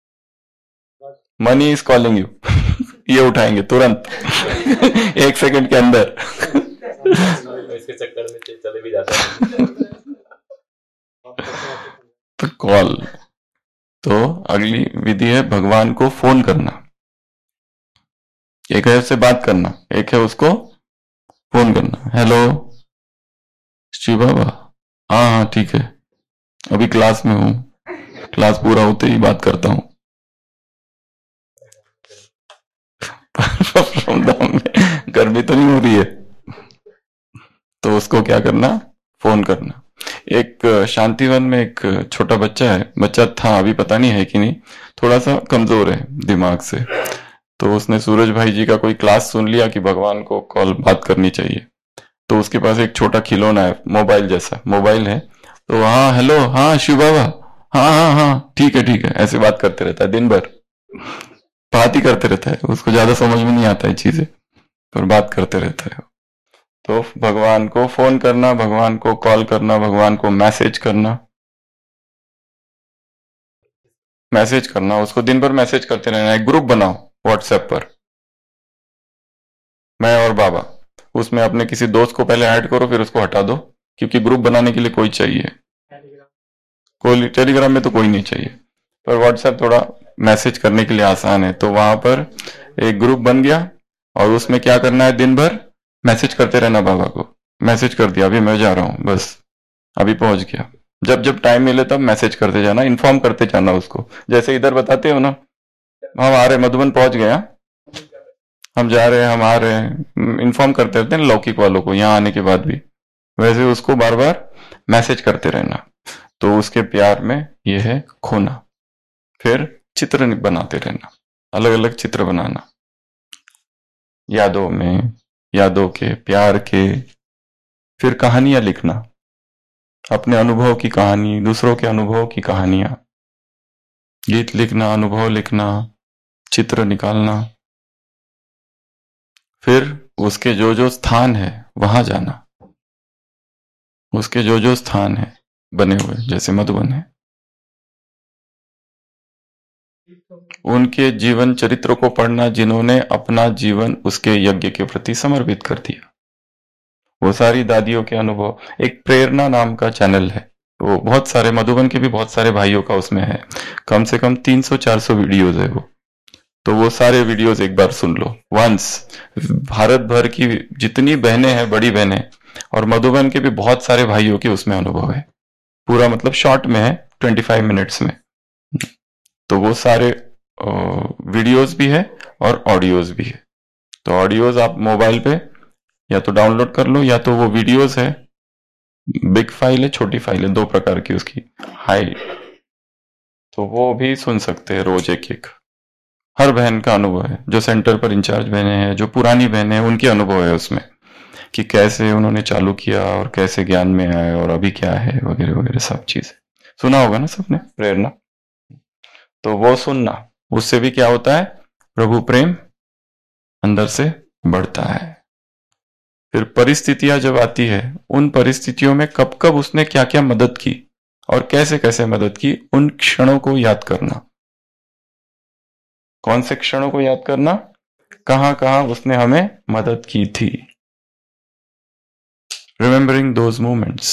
money is calling you. ये उठाएंगे तुरंत एक सेकंड के अंदर। इसके चक्कर में चले भी जाते हैं। तो कॉल। तो अगली विधि है भगवान को फोन करना। एक है उससे बात करना, एक है उसको फोन करना। हेलो शिव बाबा, हाँ हाँ ठीक है, अभी क्लास में हूं, क्लास पूरा होते ही बात करता हूं। गर्मी तो नहीं हो रही है, तो उसको क्या करना? फोन करना। एक शांतिवन में एक छोटा बच्चा है, बच्चा था, अभी पता नहीं है कि नहीं, थोड़ा सा कमजोर है दिमाग से। तो उसने सूरज भाई जी का कोई क्लास सुन लिया कि भगवान को कॉल बात करनी चाहिए। तो उसके पास एक छोटा खिलौना है, मोबाइल जैसा मोबाइल है। तो हाँ हेलो, हाँ शिव बाबा, हाँ हाँ हाँ ठीक है ठीक है, ऐसे बात करते रहता है दिन भर, बात ही करते रहता है। उसको ज्यादा समझ में नहीं आता है चीजें, पर बात करते रहता है। तो भगवान को फोन करना, भगवान को कॉल करना, भगवान को मैसेज करना। मैसेज करना, उसको दिन भर मैसेज करते रहना। एक ग्रुप बनाओ व्हाट्सएप पर, मैं और बाबा, उसमें अपने किसी दोस्त को पहले ऐड करो, फिर उसको हटा दो, क्योंकि ग्रुप बनाने के लिए कोई चाहिए। कोई टेलीग्राम में तो कोई नहीं चाहिए, पर व्हाट्सएप थोड़ा मैसेज करने के लिए आसान है। तो वहां पर एक ग्रुप बन गया और उसमें क्या करना है, दिन भर मैसेज करते रहना। बाबा को मैसेज कर दिया, अभी मैं जा रहा हूं, बस अभी पहुंच गया। जब जब टाइम मिले तब मैसेज करते जाना, इन्फॉर्म करते जाना उसको। जैसे इधर बताते हो ना, हम आ रहे, मधुबन पहुंच गए, हम जा रहे हैं, हम आ रहे हैं, इन्फॉर्म करते रहते हैं लौकिक वालों को यहाँ आने के बाद भी। वैसे उसको बार बार मैसेज करते रहना। तो उसके प्यार में ये है खोना। फिर चित्र बनाते रहना, अलग अलग चित्र बनाना, यादों में, यादों के, प्यार के। फिर कहानियां लिखना, अपने अनुभव की कहानी, दूसरों के अनुभव की कहानियां, गीत लिखना, अनुभव लिखना, चित्र निकालना। फिर उसके जो जो स्थान है वहां जाना, उसके जो जो स्थान है बने हुए, जैसे मधुबन है, उनके जीवन चरित्र को पढ़ना, जिन्होंने अपना जीवन उसके यज्ञ के प्रति समर्पित कर दिया। वो सारी दादियों के अनुभव। एक प्रेरणा नाम का चैनल है, वो बहुत सारे, मधुबन के भी बहुत सारे भाइयों का उसमें है, कम से कम तीन सौ चार सौ वीडियोज है वो। तो वो सारे वीडियोज एक बार सुन लो वंस। भारत भर की जितनी बहनें हैं, बड़ी बहनें, और मधुबन के भी बहुत सारे भाइयों के उसमें अनुभव है। पूरा मतलब शॉर्ट में है, पच्चीस मिनट्स में। तो वो सारे वीडियोस भी है और ऑडियोज भी है। तो ऑडियोज आप मोबाइल पे या तो डाउनलोड कर लो, या तो वो वीडियोस है, बिग फाइल है, छोटी फाइल है, दो प्रकार की उसकी हाई, तो वो भी सुन सकते हैं रोज एक एक। हर बहन का अनुभव है, जो सेंटर पर इंचार्ज बहनें हैं, जो पुरानी बहनें हैं, उनके अनुभव है उसमें, कि कैसे उन्होंने चालू किया और कैसे ज्ञान में आए और अभी क्या है, वगैरह वगैरह सब चीज सुना होगा ना सबने, प्रेरणा। तो वो सुनना, उससे भी क्या होता है, प्रभु प्रेम अंदर से बढ़ता है। फिर परिस्थितियां जब आती है, उन परिस्थितियों में कब कब उसने क्या क्या मदद की और कैसे कैसे मदद की, उन क्षणों को याद करना। कौन से क्षणों को याद करना, कहां कहां उसने हमें मदद की थी। Remembering those moments.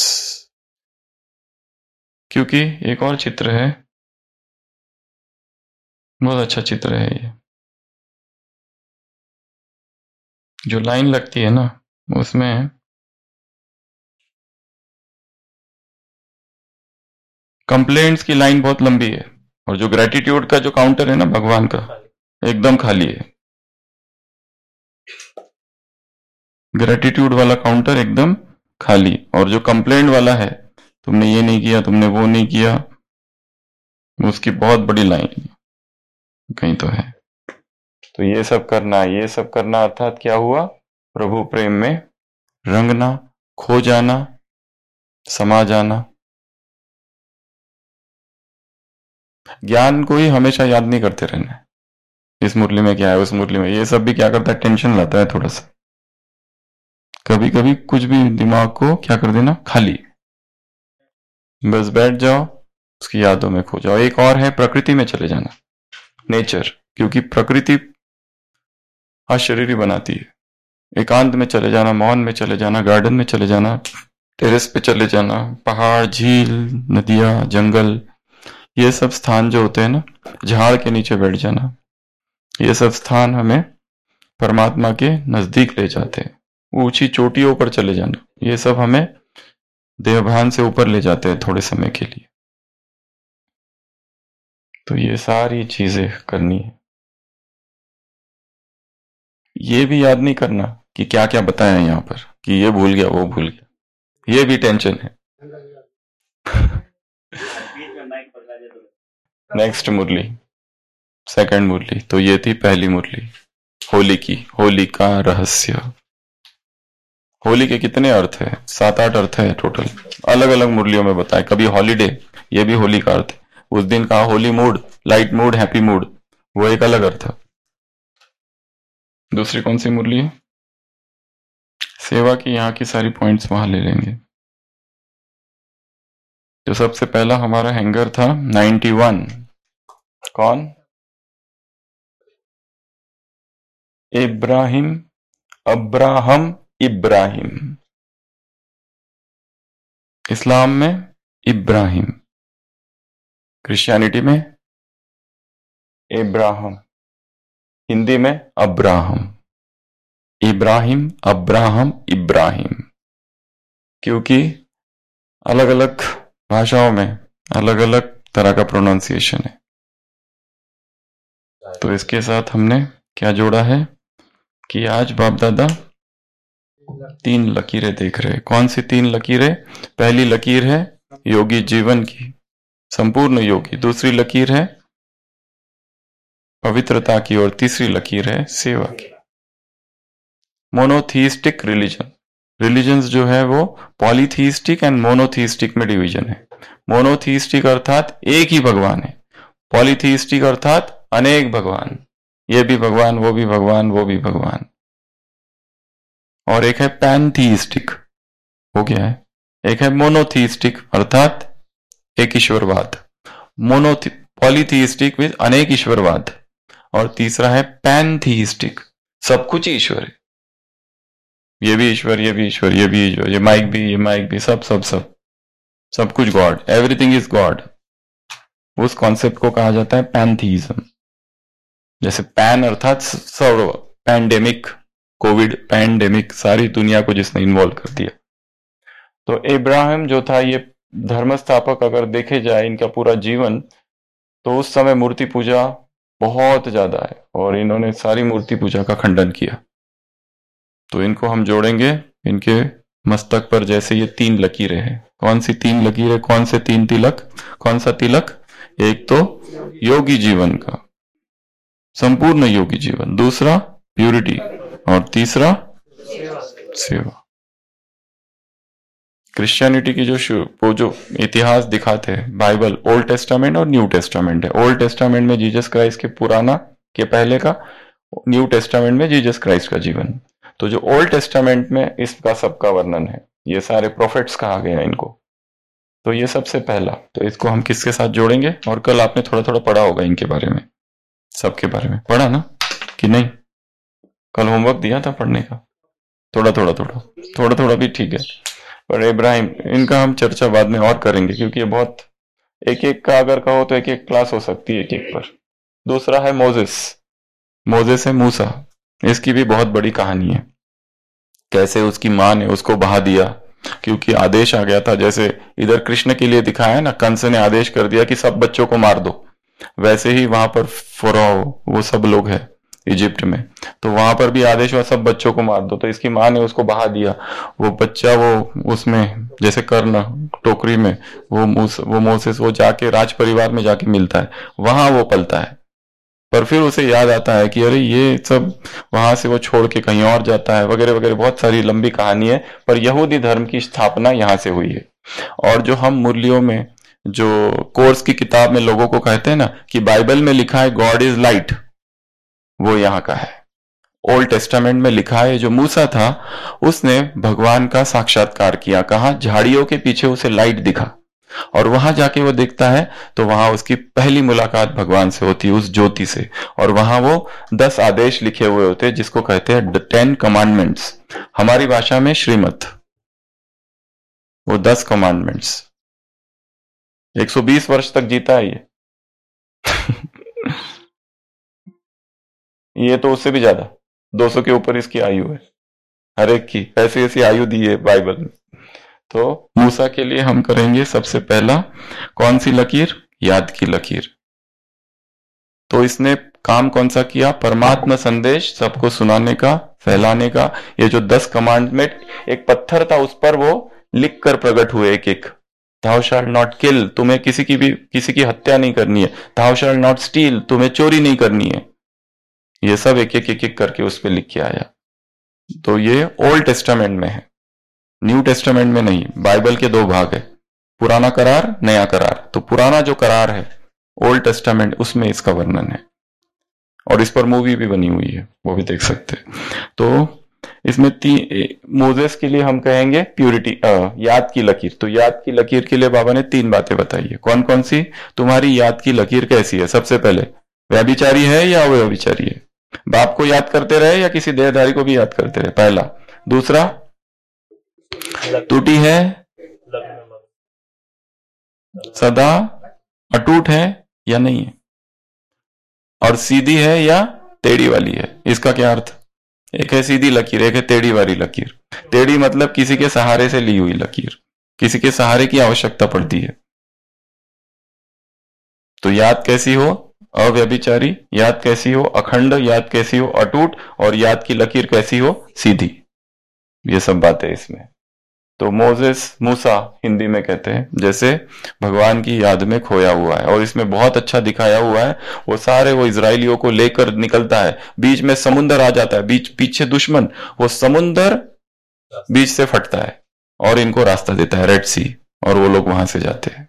क्योंकि एक और चित्र है, बहुत अच्छा चित्र है ये, जो लाइन लगती है ना उसमें कंप्लेंट्स की लाइन बहुत लंबी है, और जो ग्रेटिट्यूड का जो काउंटर है ना भगवान का, एकदम खाली है। ग्रेटिट्यूड वाला काउंटर एकदम खाली, और जो कंप्लेंट वाला है, तुमने ये नहीं किया, तुमने वो नहीं किया, उसकी बहुत बड़ी लाइन कहीं तो है। तो ये सब करना, ये सब करना अर्थात क्या हुआ, प्रभु प्रेम में रंगना, खो जाना, समा जाना। ज्ञान को ही हमेशा याद नहीं करते रहना है, इस मुरली में क्या है, उस मुरली में, ये सब भी क्या करता है, टेंशन लाता है थोड़ा सा। कभी कभी कुछ भी दिमाग को क्या कर देना, खाली, बस बैठ जाओ, उसकी यादों में खो जाओ। एक और है, प्रकृति में चले जाना, नेचर, क्योंकि प्रकृति अशरीरी बनाती है। एकांत में चले जाना, मौन में चले जाना, गार्डन में चले जाना, टेरेस पे चले जाना, पहाड़, झील, नदियां, जंगल, ये सब स्थान जो होते हैं ना, झाड़ के नीचे बैठ जाना, ये सब स्थान हमें परमात्मा के नजदीक ले जाते हैं। ऊंची चोटियों पर चले जाना, ये सब हमें देवभान से ऊपर ले जाते हैं थोड़े समय के लिए। तो ये सारी चीजें करनी है। ये भी याद नहीं करना कि क्या क्या बताया यहाँ पर, कि ये भूल गया, वो भूल गया, ये भी टेंशन है। Next Murli, second Murli. तो ये थी पहली मुरली, होली की, होली का रहस्य। होली के कितने अर्थ है, सात आठ अर्थ है टोटल, अलग अलग मुरलियों में बताए। कभी हॉलीडे, ये भी होली का अर्थ है, उस दिन का holy mood, light mood, happy mood, वो एक अलग अर्थ है। दूसरी कौन सी मुरली है, सेवा की, यहाँ की सारी पॉइंट्स वहां ले लेंगे। जो सबसे पहला हमारा हैंगर था नाइन्टी वन, कौन? इब्राहिम, अब्राहम, इब्राहिम। इस्लाम में इब्राहिम, क्रिश्चियनिटी में इब्राहिम, हिंदी में अब्राहम। इब्राहिम, अब्राहम, इब्राहिम, क्योंकि अलग अलग भाषाओं में अलग अलग तरह का प्रोनाउंसिएशन है। तो इसके साथ हमने क्या जोड़ा है कि आज बाप दादा तीन लकीरें देख रहे हैं। कौन सी तीन लकीरें? पहली लकीर है योगी जीवन की, संपूर्ण योगी। दूसरी लकीर है पवित्रता की और तीसरी लकीर है सेवा की। मोनोथीस्टिक रिलीजन, रिलीजन्स जो है वो पॉलीथीस्टिक एंड मोनोथीस्टिक में डिवीजन है। मोनोथीस्टिक अर्थात एक ही भगवान है, पॉलीथीस्टिक अर्थात अनेक भगवान, ये भी भगवान, वो भी भगवान, वो भी भगवान। और एक है पैनथीस्टिक, वो क्या है? एक है मोनोथीस्टिक अर्थात एक ईश्वरवाद, मोनोथी पॉलीथीस्टिक विद अनेक ईश्वरवाद, और तीसरा है पैनथीस्टिक, सब कुछ ईश्वर है, ये भी ईश्वर, ये भी ईश्वर, ये भी ईश्वर, ये माइक भी, ये माइक भी, सब सब सब सब कुछ गॉड, एवरीथिंग इज गॉड। उस कॉन्सेप्ट को कहा जाता है पैनथीइज्म। जैसे पैन अर्थात सर्व, पैंडेमिक, कोविड पैंडेमिक, सारी दुनिया को जिसने इन्वॉल्व कर दिया। तो इब्राहिम जो था ये धर्म स्थापक, अगर देखे जाए इनका पूरा जीवन, तो उस समय मूर्ति पूजा बहुत ज्यादा है और इन्होंने सारी मूर्ति पूजा का खंडन किया। तो इनको हम जोड़ेंगे इनके मस्तक पर, जैसे ये तीन लकीरें हैं। कौन सी तीन लकीरें? कौन से तीन तिलक? कौन सा तिलक? एक तो योगी जीवन का, संपूर्ण योगी जीवन, दूसरा प्यूरिटी, और तीसरा सेवा। क्रिश्चियनिटी की जो वो जो इतिहास दिखाते हैं, बाइबल ओल्ड टेस्टामेंट और न्यू टेस्टामेंट है। ओल्ड टेस्टामेंट में जीसस क्राइस्ट के पुराना के पहले का, न्यू टेस्टामेंट में जीसस क्राइस्ट का जीवन। तो जो ओल्ड टेस्टामेंट में इसका सबका वर्णन है, ये सारे प्रोफेट्स कहा गया इनको, तो ये सबसे पहला। तो इसको हम किसके साथ जोड़ेंगे? और कल आपने थोड़ा थोड़ा पढ़ा होगा इनके बारे में, सबके बारे में पढ़ा ना कि नहीं? कल होमवर्क दिया था पढ़ने का, थोड़ा थोड़ा थोड़ा थोड़ा थोड़ा भी ठीक है। पर इब्राहिम, इनका हम चर्चा बाद में और करेंगे, क्योंकि ये बहुत, एक एक का अगर कहो तो एक एक क्लास हो सकती है एक एक पर। दूसरा है मोजेस, मोजेस है मूसा, इसकी भी बहुत बड़ी कहानी है। कैसे उसकी माँ ने उसको बहा दिया, क्योंकि आदेश आ गया था। जैसे इधर कृष्ण के लिए दिखाया है ना, कंस ने आदेश कर दिया कि सब बच्चों को मार दो, वैसे ही वहां पर फराओ, वो सब लोग हैं इजिप्ट में, तो वहां पर भी आदेश हुआ सब बच्चों को मार दो। तो इसकी माँ ने उसको बहा दिया। वो बच्चा वो उसमें जैसे कर्ण टोकरी में, वो मूस, वो मोसेस वो जाके राज परिवार में जाके मिलता है, वहां वो पलता है। पर फिर उसे याद आता है कि अरे ये सब, वहां से वो छोड़ के कहीं और जाता है, वगैरह वगैरह, बहुत सारी लंबी कहानी है। पर यहूदी धर्म की स्थापना यहाँ से हुई है। और जो हम मुरलियों में, जो कोर्स की किताब में लोगों को कहते हैं ना कि बाइबल में लिखा है गॉड इज लाइट, वो यहाँ का है। ओल्ड टेस्टामेंट में लिखा है जो मूसा था उसने भगवान का साक्षात्कार किया। कहा? झाड़ियों के पीछे उसे लाइट दिखा, और वहां जाके वो देखता है तो वहां उसकी पहली मुलाकात भगवान से होती है, उस ज्योति से। और वहां वो दस आदेश लिखे हुए होते हैं, जिसको कहते हैं द टेन कमांडमेंट्स, हमारी भाषा में श्रीमत। वो दस कमांडमेंट्स, एक सौ बीस वर्ष तक जीता है ये ये तो उससे भी ज्यादा, दो सौ के ऊपर इसकी आयु है, हर एक की ऐसी ऐसी आयु दी है बाइबल में। तो मूसा के लिए हम करेंगे सबसे पहला कौन सी लकीर? याद की लकीर। तो इसने काम कौन सा किया? परमात्मा संदेश सबको सुनाने का, फैलाने का। ये जो दस कमांडमेंट, एक पत्थर था उस पर वो लिख कर प्रकट हुए एक एक। Thou shalt not kill, तुम्हें किसी की भी किसी की हत्या नहीं करनी है। Thou shalt not steal, तुम्हें चोरी नहीं करनी है। ये सब एक एक एक एक करके उस पर लिख के आया। तो ये ओल्ड टेस्टामेंट में है, न्यू टेस्टामेंट में नहीं। बाइबल के दो भाग है, पुराना करार, नया करार। तो पुराना जो करार है ओल्ड टेस्टामेंट, उसमें इसका वर्णन है, और इस पर मूवी भी बनी हुई है, वो भी देख सकते हैं। तो इसमें तीन, मोजेस के लिए हम कहेंगे प्यूरिटी, याद की लकीर। तो याद की लकीर के लिए बाबा ने तीन बातें बताई है। कौन कौन सी? तुम्हारी याद की लकीर कैसी है? सबसे पहले, व्यभिचारी है या अव्यभिचारी है? बाप को याद करते रहे या किसी देहधारी को भी याद करते रहे, पहला। दूसरा, टूटी है, सदा अटूट है या नहीं है? और सीधी है या टेढ़ी वाली है? इसका क्या अर्थ? एक है सीधी लकीर, एक है टेढ़ी वाली लकीर। टेढ़ी मतलब किसी के सहारे से ली हुई लकीर, किसी के सहारे की आवश्यकता पड़ती है। तो याद कैसी हो? अव्यभिचारी। याद कैसी हो? अखंड। याद कैसी हो? अटूट। और याद की लकीर कैसी हो? सीधी। ये सब बातें इसमें। तो मोजेस, मूसा हिंदी में कहते हैं, जैसे भगवान की याद में खोया हुआ है। और इसमें बहुत अच्छा दिखाया हुआ है, वो सारे वो इजराइलियों को लेकर निकलता है, बीच में समुंदर आ जाता है, बीच पीछे दुश्मन, वो समुंदर बीच से फटता है और इनको रास्ता देता है, रेड सी, और वो लोग वहां से जाते हैं।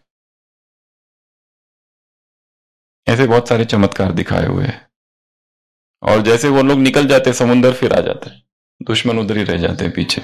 ऐसे बहुत सारे चमत्कार दिखाए हुए हैं। और जैसे वो लोग निकल जाते हैं, समुंदर फिर आ जाता है, दुश्मन उधर ही रह जाते हैं पीछे।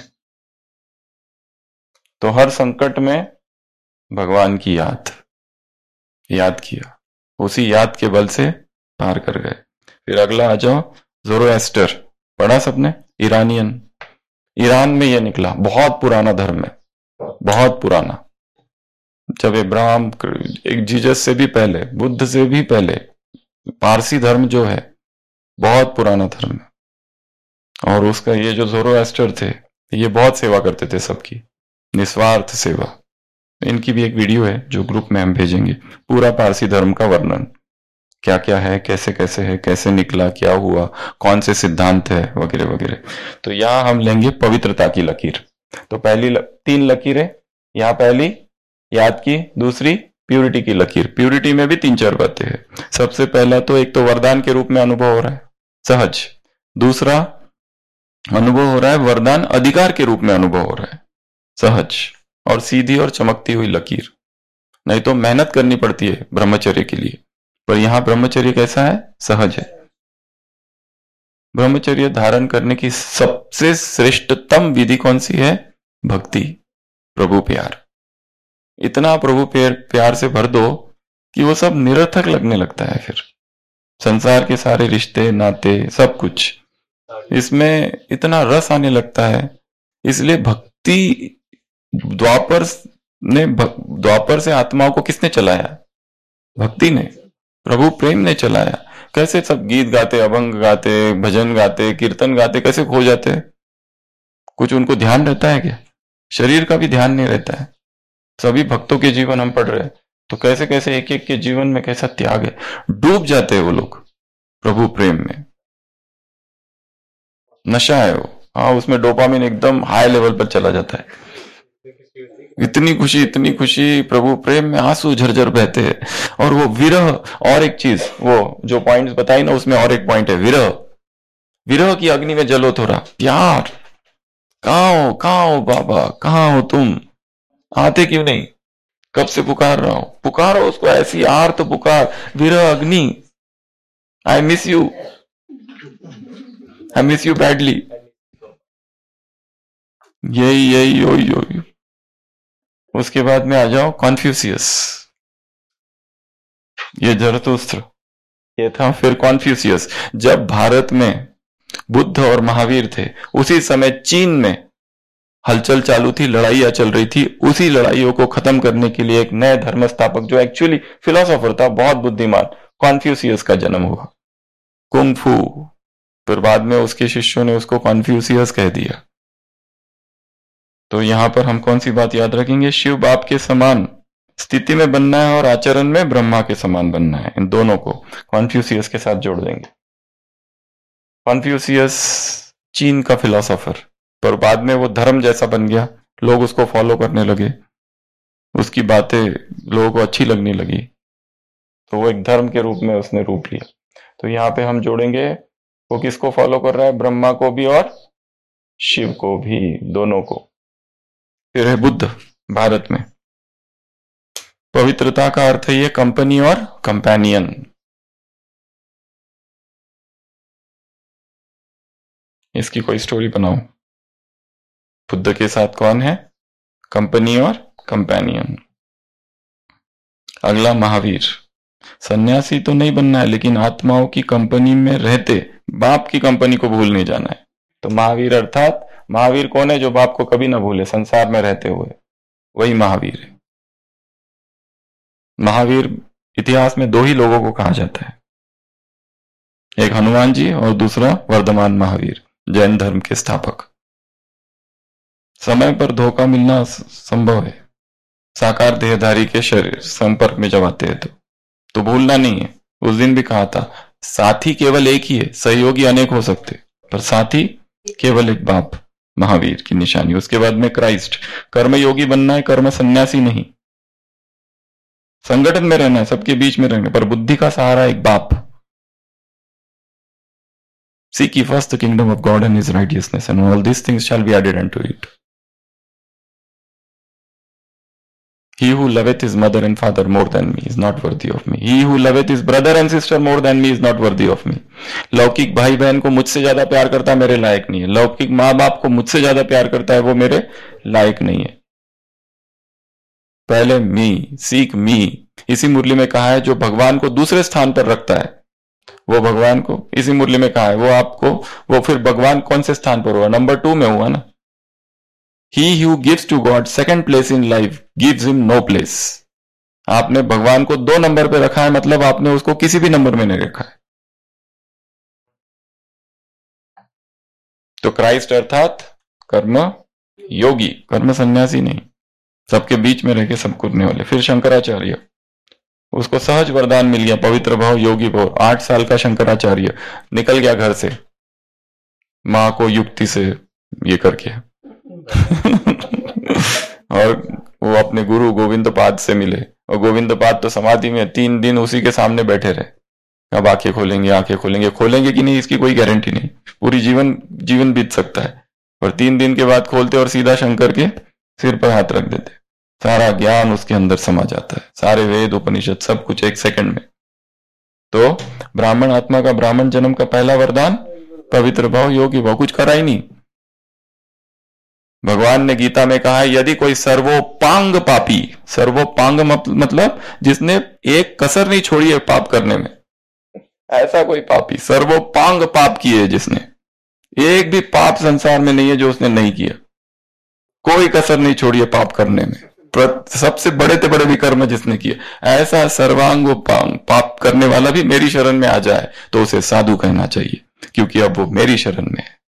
तो हर संकट में भगवान की याद, याद किया, उसी याद के बल से पार कर गए। फिर अगला आ जाओ, ज़ोरोएस्टर, पढ़ा सबने? ईरानियन, ईरान में यह निकला, बहुत पुराना धर्म है, बहुत पुराना। जब इब्राहिम, एक जीसस से भी पहले, बुद्ध से भी पहले, पारसी धर्म जो है बहुत पुराना धर्म है। और उसका ये जो ज़ोरोएस्टर थे, ये बहुत सेवा करते थे सबकी, निस्वार्थ सेवा। इनकी भी एक वीडियो है जो ग्रुप में हम भेजेंगे, पूरा पारसी धर्म का वर्णन, क्या क्या है, कैसे कैसे है, कैसे निकला, क्या हुआ, कौन से सिद्धांत है, वगैरह वगैरह। तो यहां हम लेंगे पवित्रता की लकीर। तो पहली ल, तीन लकीरें यहां, पहली याद की, दूसरी प्यूरिटी की लकीर। प्यूरिटी में भी तीन चार बातें हैं। सबसे पहला तो एक तो वरदान के रूप में अनुभव हो रहा है, सहज। दूसरा, अनुभव हो रहा है वरदान अधिकार के रूप में अनुभव हो रहा है, सहज। और सीधी और चमकती हुई लकीर। नहीं तो मेहनत करनी पड़ती है ब्रह्मचर्य के लिए, पर यहां ब्रह्मचर्य कैसा है? सहज है। ब्रह्मचर्य धारण करने की सबसे श्रेष्ठतम विधि कौन सी है? भक्ति, प्रभु प्यार। इतना प्रभु प्यार प्यार से भर दो कि वो सब निरर्थक लगने लगता है। फिर संसार के सारे रिश्ते नाते सब कुछ, इसमें इतना रस आने लगता है। इसलिए भक्ति, द्वापर ने, द्वापर से आत्माओं को किसने चलाया? भक्ति ने, प्रभु प्रेम ने चलाया। कैसे सब गीत गाते, अभंग गाते, भजन गाते, कीर्तन गाते, कैसे खो जाते? कुछ उनको ध्यान रहता है क्या? शरीर का भी ध्यान नहीं रहता है। सभी भक्तों के जीवन हम पढ़ रहे हैं, तो कैसे कैसे एक एक के जीवन में कैसा त्याग है, डूब जाते हैं वो लोग प्रभु प्रेम में। नशा है वो, हाँ, उसमें डोपामिन एकदम हाई लेवल पर चला जाता है। इतनी खुशी, इतनी खुशी, प्रभु प्रेम में आंसू झरझर बहते हैं। और वो विरह, और एक चीज, वो जो पॉइंट्स बताई ना, उसमें और एक पॉइंट है, विरह। विरह की अग्नि में जलो थोड़ा, प्यार। कहाँ हो, कहाँ हो बाबा, कहाँ हो तुम? आते क्यों नहीं? कब से पुकार रहा हूं। पुकारो उसको, ऐसी आर्त तो पुकार, विरह अग्नि। I miss you, I miss you badly. यही यही यो यो यो। उसके बाद में आ जाओ कॉन्फ्यूशियस, ये जरतुस्त्र, ये था। फिर कॉन्फ्यूशियस, जब भारत में बुद्ध और महावीर थे, उसी समय चीन में हलचल चालू थी, लड़ाइयां चल रही थी। उसी लड़ाइयों को खत्म करने के लिए एक नए धर्म स्थापक, जो एक्चुअली फिलोसोफर था, बहुत बुद्धिमान, कॉन्फ्यूशियस का जन्म हुआ। कुंग फू, फिर बाद में उसके शिष्यों ने उसको कॉन्फ्यूशियस कह दिया। तो यहां पर हम कौन सी बात याद रखेंगे? शिव बाप के समान स्थिति में बनना है और आचरण में ब्रह्मा के समान बनना है। इन दोनों को कॉन्फ्यूशियस के साथ जोड़ देंगे। कॉन्फ्यूशियस चीन का फिलोसोफर, पर बाद में वो धर्म जैसा बन गया, लोग उसको फॉलो करने लगे, उसकी बातें लोगों को अच्छी लगने लगी, तो वो एक धर्म के रूप में उसने रूप लिया। तो यहाँ पे हम जोड़ेंगे, वो किसको फॉलो कर रहा है? ब्रह्मा को भी और शिव को भी, दोनों को। फिर है बुद्ध भारत में। पवित्रता का अर्थ है ये कंपनी और कंपेनियन। इसकी कोई स्टोरी बनाओ। बुद्ध के साथ कौन है? कंपनी और कंपेनियन। अगला महावीर। सन्यासी तो नहीं बनना है, लेकिन आत्माओं की कंपनी में रहते बाप की कंपनी को भूल नहीं जाना है। तो महावीर अर्थात महावीर कौन है? जो बाप को कभी ना भूले संसार में रहते हुए, वही महावीर है। महावीर इतिहास में दो ही लोगों को कहा जाता है, एक हनुमान जी और दूसरा वर्धमान महावीर, जैन धर्म के स्थापक। समय पर धोखा मिलना संभव है, साकार देहधारी के शरीर संपर्क में जब आते हैं तो तो भूलना नहीं है। उस दिन भी कहा था, साथी केवल एक ही है, सहयोगी अनेक हो सकते, पर साथी केवल एक बाप, महावीर की निशानी। उसके बाद में क्राइस्ट। कर्मयोगी बनना है, कर्म सन्यासी नहीं। संगठन में रहना है, सबके बीच में रहना, पर बुद्धि का सहारा एक बाप। Seek ye first the kingdom of God and his righteousness, and all these things shall be added unto it. He who loveth his mother and father more than me is not worthy of me. He who loveth his brother and sister more than me is not worthy of me. लौकिक भाई बहन को मुझसे ज्यादा प्यार करता है, मेरे लायक नहीं है। लौकिक माँ बाप को मुझसे ज्यादा प्यार करता है, वो मेरे लायक नहीं है। पहले मी, सीख मी। इसी मुरली में कहा है, जो भगवान को दूसरे स्थान पर रखता है वो भगवान को, इसी मुरली में कहा है, वो आपको, वो फिर भगवान कौन से स्थान पर हुआ? नंबर टू में हुआ ना। He who gives to God second place in life gives him no place. आपने भगवान को दो नंबर पे रखा है, मतलब आपने उसको किसी भी नंबर में नहीं रखा है। तो क्राइस्ट अर्थात कर्म योगी, कर्म सन्यासी नहीं, सबके बीच में रह के सब करने वाले। फिर शंकराचार्य, उसको सहज वरदान मिल गया, पवित्र भाव, योगी भाव। आठ साल का शंकराचार्य निकल गया घर से, मां को युक्ति से ये करके और वो अपने गुरु गोविंद पाद से मिले, और गोविंद पाद तो समाधि में तीन दिन उसी के सामने बैठे रहे। अब आंखें खोलेंगे, आंखें खोलेंगे, खोलेंगे कि नहीं इसकी कोई गारंटी नहीं, पूरी जीवन जीवन बीत सकता है। और तीन दिन के बाद खोलते और सीधा शंकर के सिर पर हाथ रख देते, सारा ज्ञान उसके अंदर समा जाता है, सारे वेद उपनिषद सब कुछ एक सेकंड में। तो ब्राह्मण आत्मा का ब्राह्मण जन्म का पहला वरदान पवित्र भाव, योगी भाव। कुछ करा ही नहीं। भगवान ने गीता में कहा है, यदि कोई सर्वोपांग पापी, सर्वोपांग मतलब जिसने एक कसर नहीं छोड़ी है पाप करने में, ऐसा कोई पापी, सर्वोपांग पाप किए जिसने, एक भी पाप संसार में नहीं है जो उसने नहीं किया, कोई कसर नहीं छोड़ी है पाप करने में, सबसे बड़े से बड़े भी कर्म जिसने किए, ऐसा सर्वांगोपांग पाप करने वाला भी मेरी शरण में आ जाए तो उसे साधु कहना चाहिए, क्योंकि अब वो मेरी शरण में है।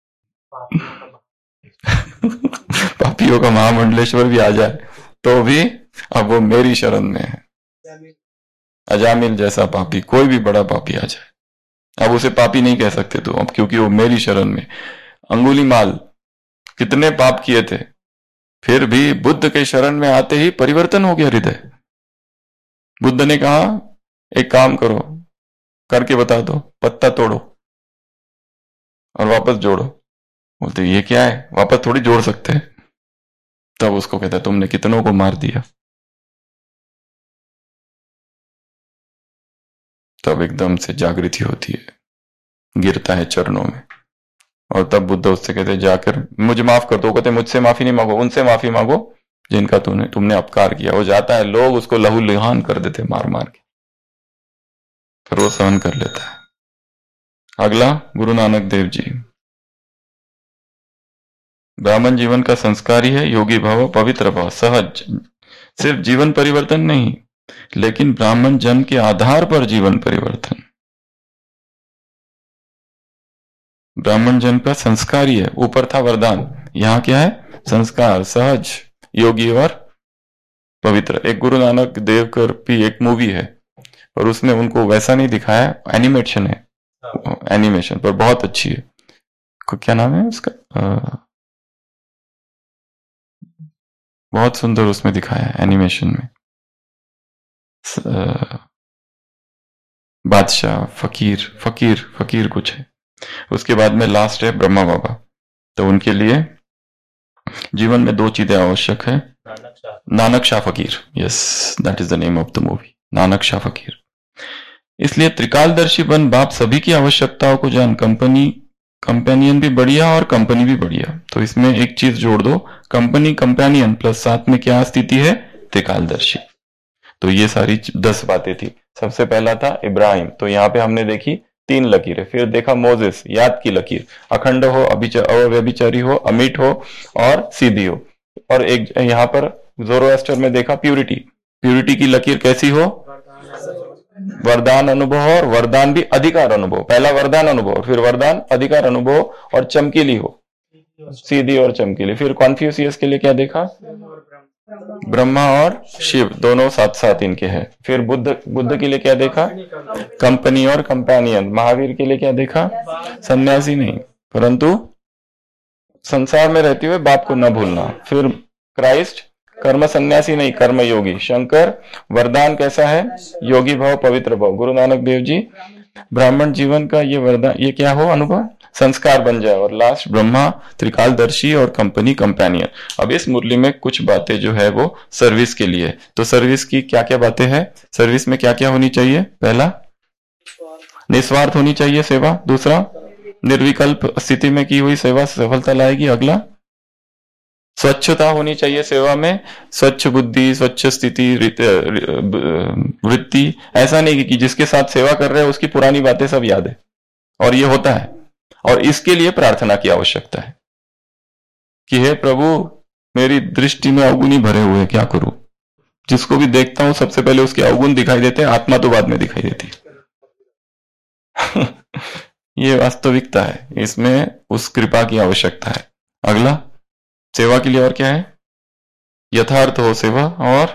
पापियों का महामंडलेश्वर भी आ जाए तो भी अब वो मेरी शरण में है। अजामिल जैसा पापी, कोई भी बड़ा पापी आ जाए, अब उसे पापी नहीं कह सकते तो अब, क्योंकि वो मेरी शरण में। अंगुलीमाल कितने पाप किए थे, फिर भी बुद्ध के शरण में आते ही परिवर्तन हो गया हृदय। बुद्ध ने कहा, एक काम करो, करके बता दो, पत्ता तोड़ो और वापस जोड़ो। बोलते ये क्या है, वापस थोड़ी जोड़ सकते हैं। तब उसको कहता है, तुमने कितनों को मार दिया। तब एकदम से जागृति होती है, गिरता है चरणों में, और तब बुद्ध उससे कहते जाकर मुझे माफ कर दो। कहते मुझसे माफी नहीं मांगो, उनसे माफी मांगो जिनका तुमने तुमने अपकार किया। वो जाता है, लोग उसको लहू लुहान कर देते मार मार के, फिर वो सहन कर लेता है। अगला गुरु नानक देव जी। ब्राह्मण जीवन का संस्कार ही है योगी भाव, पवित्र भाव, सहज। सिर्फ जीवन परिवर्तन नहीं, लेकिन ब्राह्मण जन्म के आधार पर जीवन परिवर्तन। ब्राह्मण जन्म का संस्कार ही है। ऊपर था वरदान, यहाँ क्या है? संस्कार, सहज, योगी और पवित्र। एक गुरु नानक देव कर भी एक मूवी है, और उसमें उनको वैसा नहीं दिखाया, एनिमेशन है, एनिमेशन पर बहुत अच्छी है। क्या नाम है उसका? आ, बहुत सुंदर उसमें दिखाया है एनिमेशन में। बादशाह, फकीर, फकीर फकीर कुछ है। उसके बाद में लास्ट है ब्रह्मा बाबा। तो उनके लिए जीवन में दो चीजें आवश्यक है। Nanak Shah Fakir, yes, that is the name of the movie, Nanak Shah Fakir. इसलिए त्रिकालदर्शी बन बाप सभी की आवश्यकताओं को जान, कंपनी कंपेनियन भी बढ़िया और कंपनी भी बढ़िया। तो इसमें एक चीज जोड़ दो, कंपनी कंपेनियन प्लस साथ में क्या स्थिति है, त्रिकालदर्शी। तो ये सारी दस बातें थी। सबसे पहला था इब्राहिम, तो यहाँ पे हमने देखी तीन लकीरें। फिर देखा मोजेस, याद की लकीर, अखंड हो, अव्यभिचारी हो, अमिट हो और सीधी हो। और एक यहाँ पर ज़ोरोएस्टर में देखा प्यूरिटी, प्यूरिटी की लकीर कैसी हो, वरदान अनुभव और वरदान भी अधिकार अनुभव। पहला वरदान अनुभव, फिर वरदान अधिकार अनुभव और चमकीली हो, सीधी और चमकीली। फिर कॉन्फ्यूशियस के लिए क्या देखा, ब्रह्मा और शिव दोनों साथ साथ इनके हैं। फिर बुद्ध, बुद्ध के लिए क्या देखा, कंपनी और कंपेनियन। महावीर के लिए क्या देखा, सन्यासी नहीं परंतु संसार में रहते हुए बाप को न भूलना। फिर क्राइस्ट, कर्म सन्यासी नहीं, कर्म योगी। शंकर, वरदान कैसा है, योगी भाव, पवित्र भाव। गुरु नानक देव जी, ब्राह्मण जीवन का ये वरदान, ये क्या हो, अनुभव, संस्कार बन जाए। और लास्ट ब्रह्मा, त्रिकालदर्शी और कंपनी कंपेनियन। अब इस मुरली में कुछ बातें जो है वो सर्विस के लिए। तो सर्विस की क्या क्या बातें हैं, सर्विस में क्या क्या होनी चाहिए। पहला, निस्वार्थ होनी चाहिए सेवा। दूसरा, निर्विकल्प स्थिति में की हुई सेवा सफलता लाएगी। अगला, स्वच्छता होनी चाहिए सेवा में, स्वच्छ बुद्धि, स्वच्छ स्थिति, वृत्ति। ऐसा नहीं कि जिसके साथ सेवा कर रहे हैं उसकी पुरानी बातें सब याद है, और ये होता है। और इसके लिए प्रार्थना की आवश्यकता है कि हे प्रभु मेरी दृष्टि में अवगुण ही भरे हुए, क्या करूं। जिसको भी देखता हूं सबसे पहले उसके अवगुण दिखाई देते हैं, आत्मा तो बाद में दिखाई देती है। ये वास्तविकता है, इसमें उस कृपा की आवश्यकता है। अगला, सेवा के लिए और क्या है, यथार्थ हो सेवा और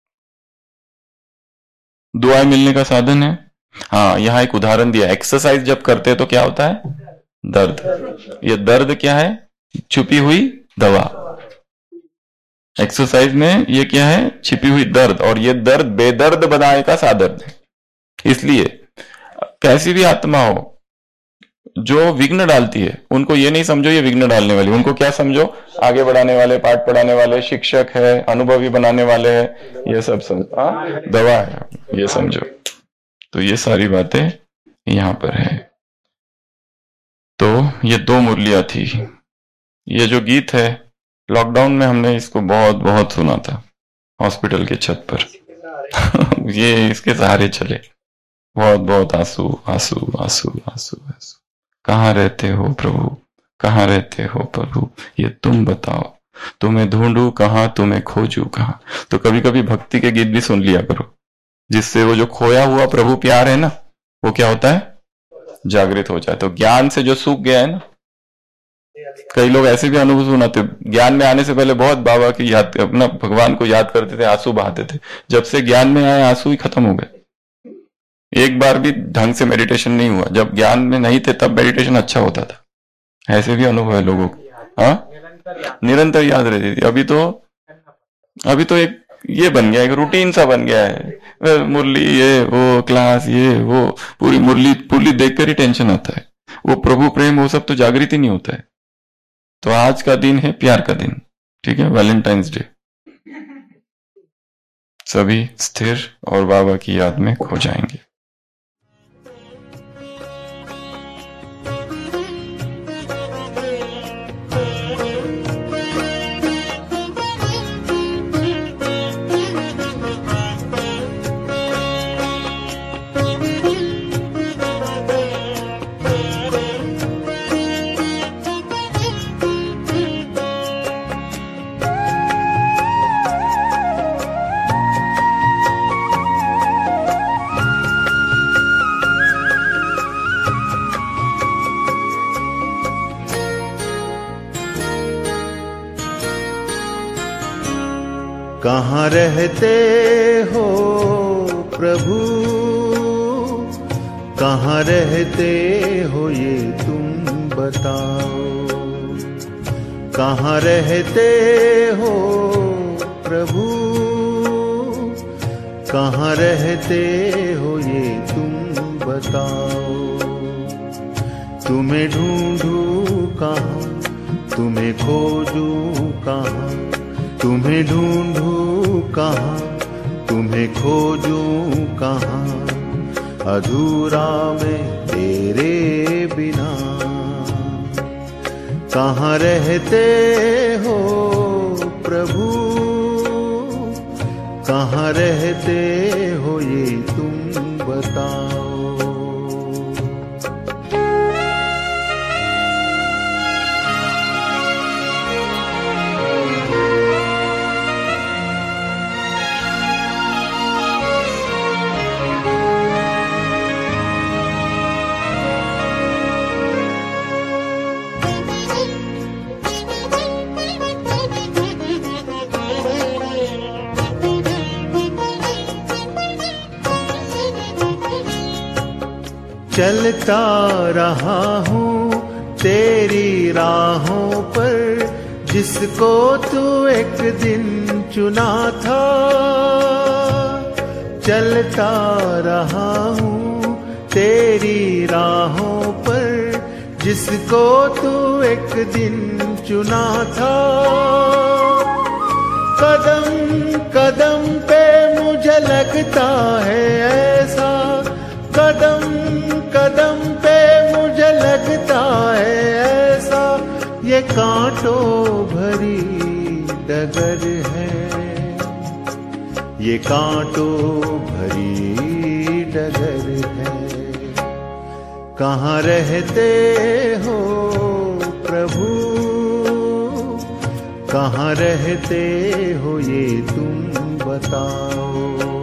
दुआएं मिलने का साधन है। हाँ, यहां एक उदाहरण दिया, एक्सरसाइज जब करते हैं तो क्या होता है, दर्द। ये दर्द क्या है, छुपी हुई दवा। एक्सरसाइज में ये क्या है, छिपी हुई दर्द, और ये दर्द बेदर्द बनाने का साधन है। इसलिए कैसी भी आत्मा हो जो विघ्न डालती है, उनको ये नहीं समझो ये विघ्न डालने वाली, उनको क्या समझो, आगे बढ़ाने वाले, पाठ पढ़ाने वाले, शिक्षक है, अनुभवी बनाने वाले हैं। ये सब समझ, दवा है, ये समझो। तो ये सारी बातें यहां पर है। तो ये दो मुरलियां थी। ये जो गीत है, लॉकडाउन में हमने इसको बहुत बहुत सुना था हॉस्पिटल के छत पर। ये इसके सहारे चले, बहुत बहुत आंसू आंसू आंसू आंसू आंसू। कहाँ रहते हो प्रभु, कहाँ रहते हो प्रभु, ये तुम बताओ। तुम्हें ढूंढू कहाँ, तुम्हें खोजू कहाँ। तो कभी कभी भक्ति के गीत भी सुन लिया करो, जिससे वो जो खोया हुआ प्रभु प्यार है ना, वो क्या होता है, जागृत हो जाए। तो ज्ञान से जो सूख गया है ना, कई लोग ऐसे भी अनुभव सुनाते, ज्ञान में आने से पहले बहुत बाबा की याद, अपना भगवान को याद करते थे, आंसू बहाते थे। जब से ज्ञान में आए आंसू ही खत्म हो गए। एक बार भी ढंग से मेडिटेशन नहीं हुआ। जब ज्ञान में नहीं थे तब मेडिटेशन अच्छा होता था। ऐसे भी अनुभव है लोगों को, हाँ, निरंतर याद रहती थी। अभी तो अभी तो एक ये बन गया, एक रूटीन सा बन गया है, मुरली ये वो, क्लास ये वो, पूरी मुरली पूरी देखकर ही टेंशन आता है। वो प्रभु प्रेम वो सब तो जागृति नहीं होता है। तो आज का दिन है प्यार का दिन, ठीक है, वैलेंटाइंस डे। सभी स्थिर और बाबा की याद में खो जाएंगे। कहाँ रहते हो प्रभु, कहाँ रहते हो ये तुम बताओ। कहाँ रहते हो प्रभु, कहाँ रहते हो ये तुम बताओ। तुम्हें ढूंढूं कहाँ, तुम्हें खोजूं कहाँ, तुम्हें ढूंढूं कहाँ, तुम्हें खोजूं कहाँ। अधूरा मैं तेरे बिना, कहाँ रहते हो प्रभु, कहाँ रहते हो ये तुम बताओ। चलता रहा हूँ तेरी राहों पर, जिसको तू एक दिन चुना था। चलता रहा हूँ तेरी राहों पर, जिसको तू एक दिन चुना था। कदम कदम पे मुझे लगता है ऐसा, कदम कदम पे मुझे लगता है ऐसा, ये कांटों भरी डगर है, ये कांटों भरी डगर है। कहाँ रहते हो प्रभु, कहाँ रहते हो ये तुम बताओ।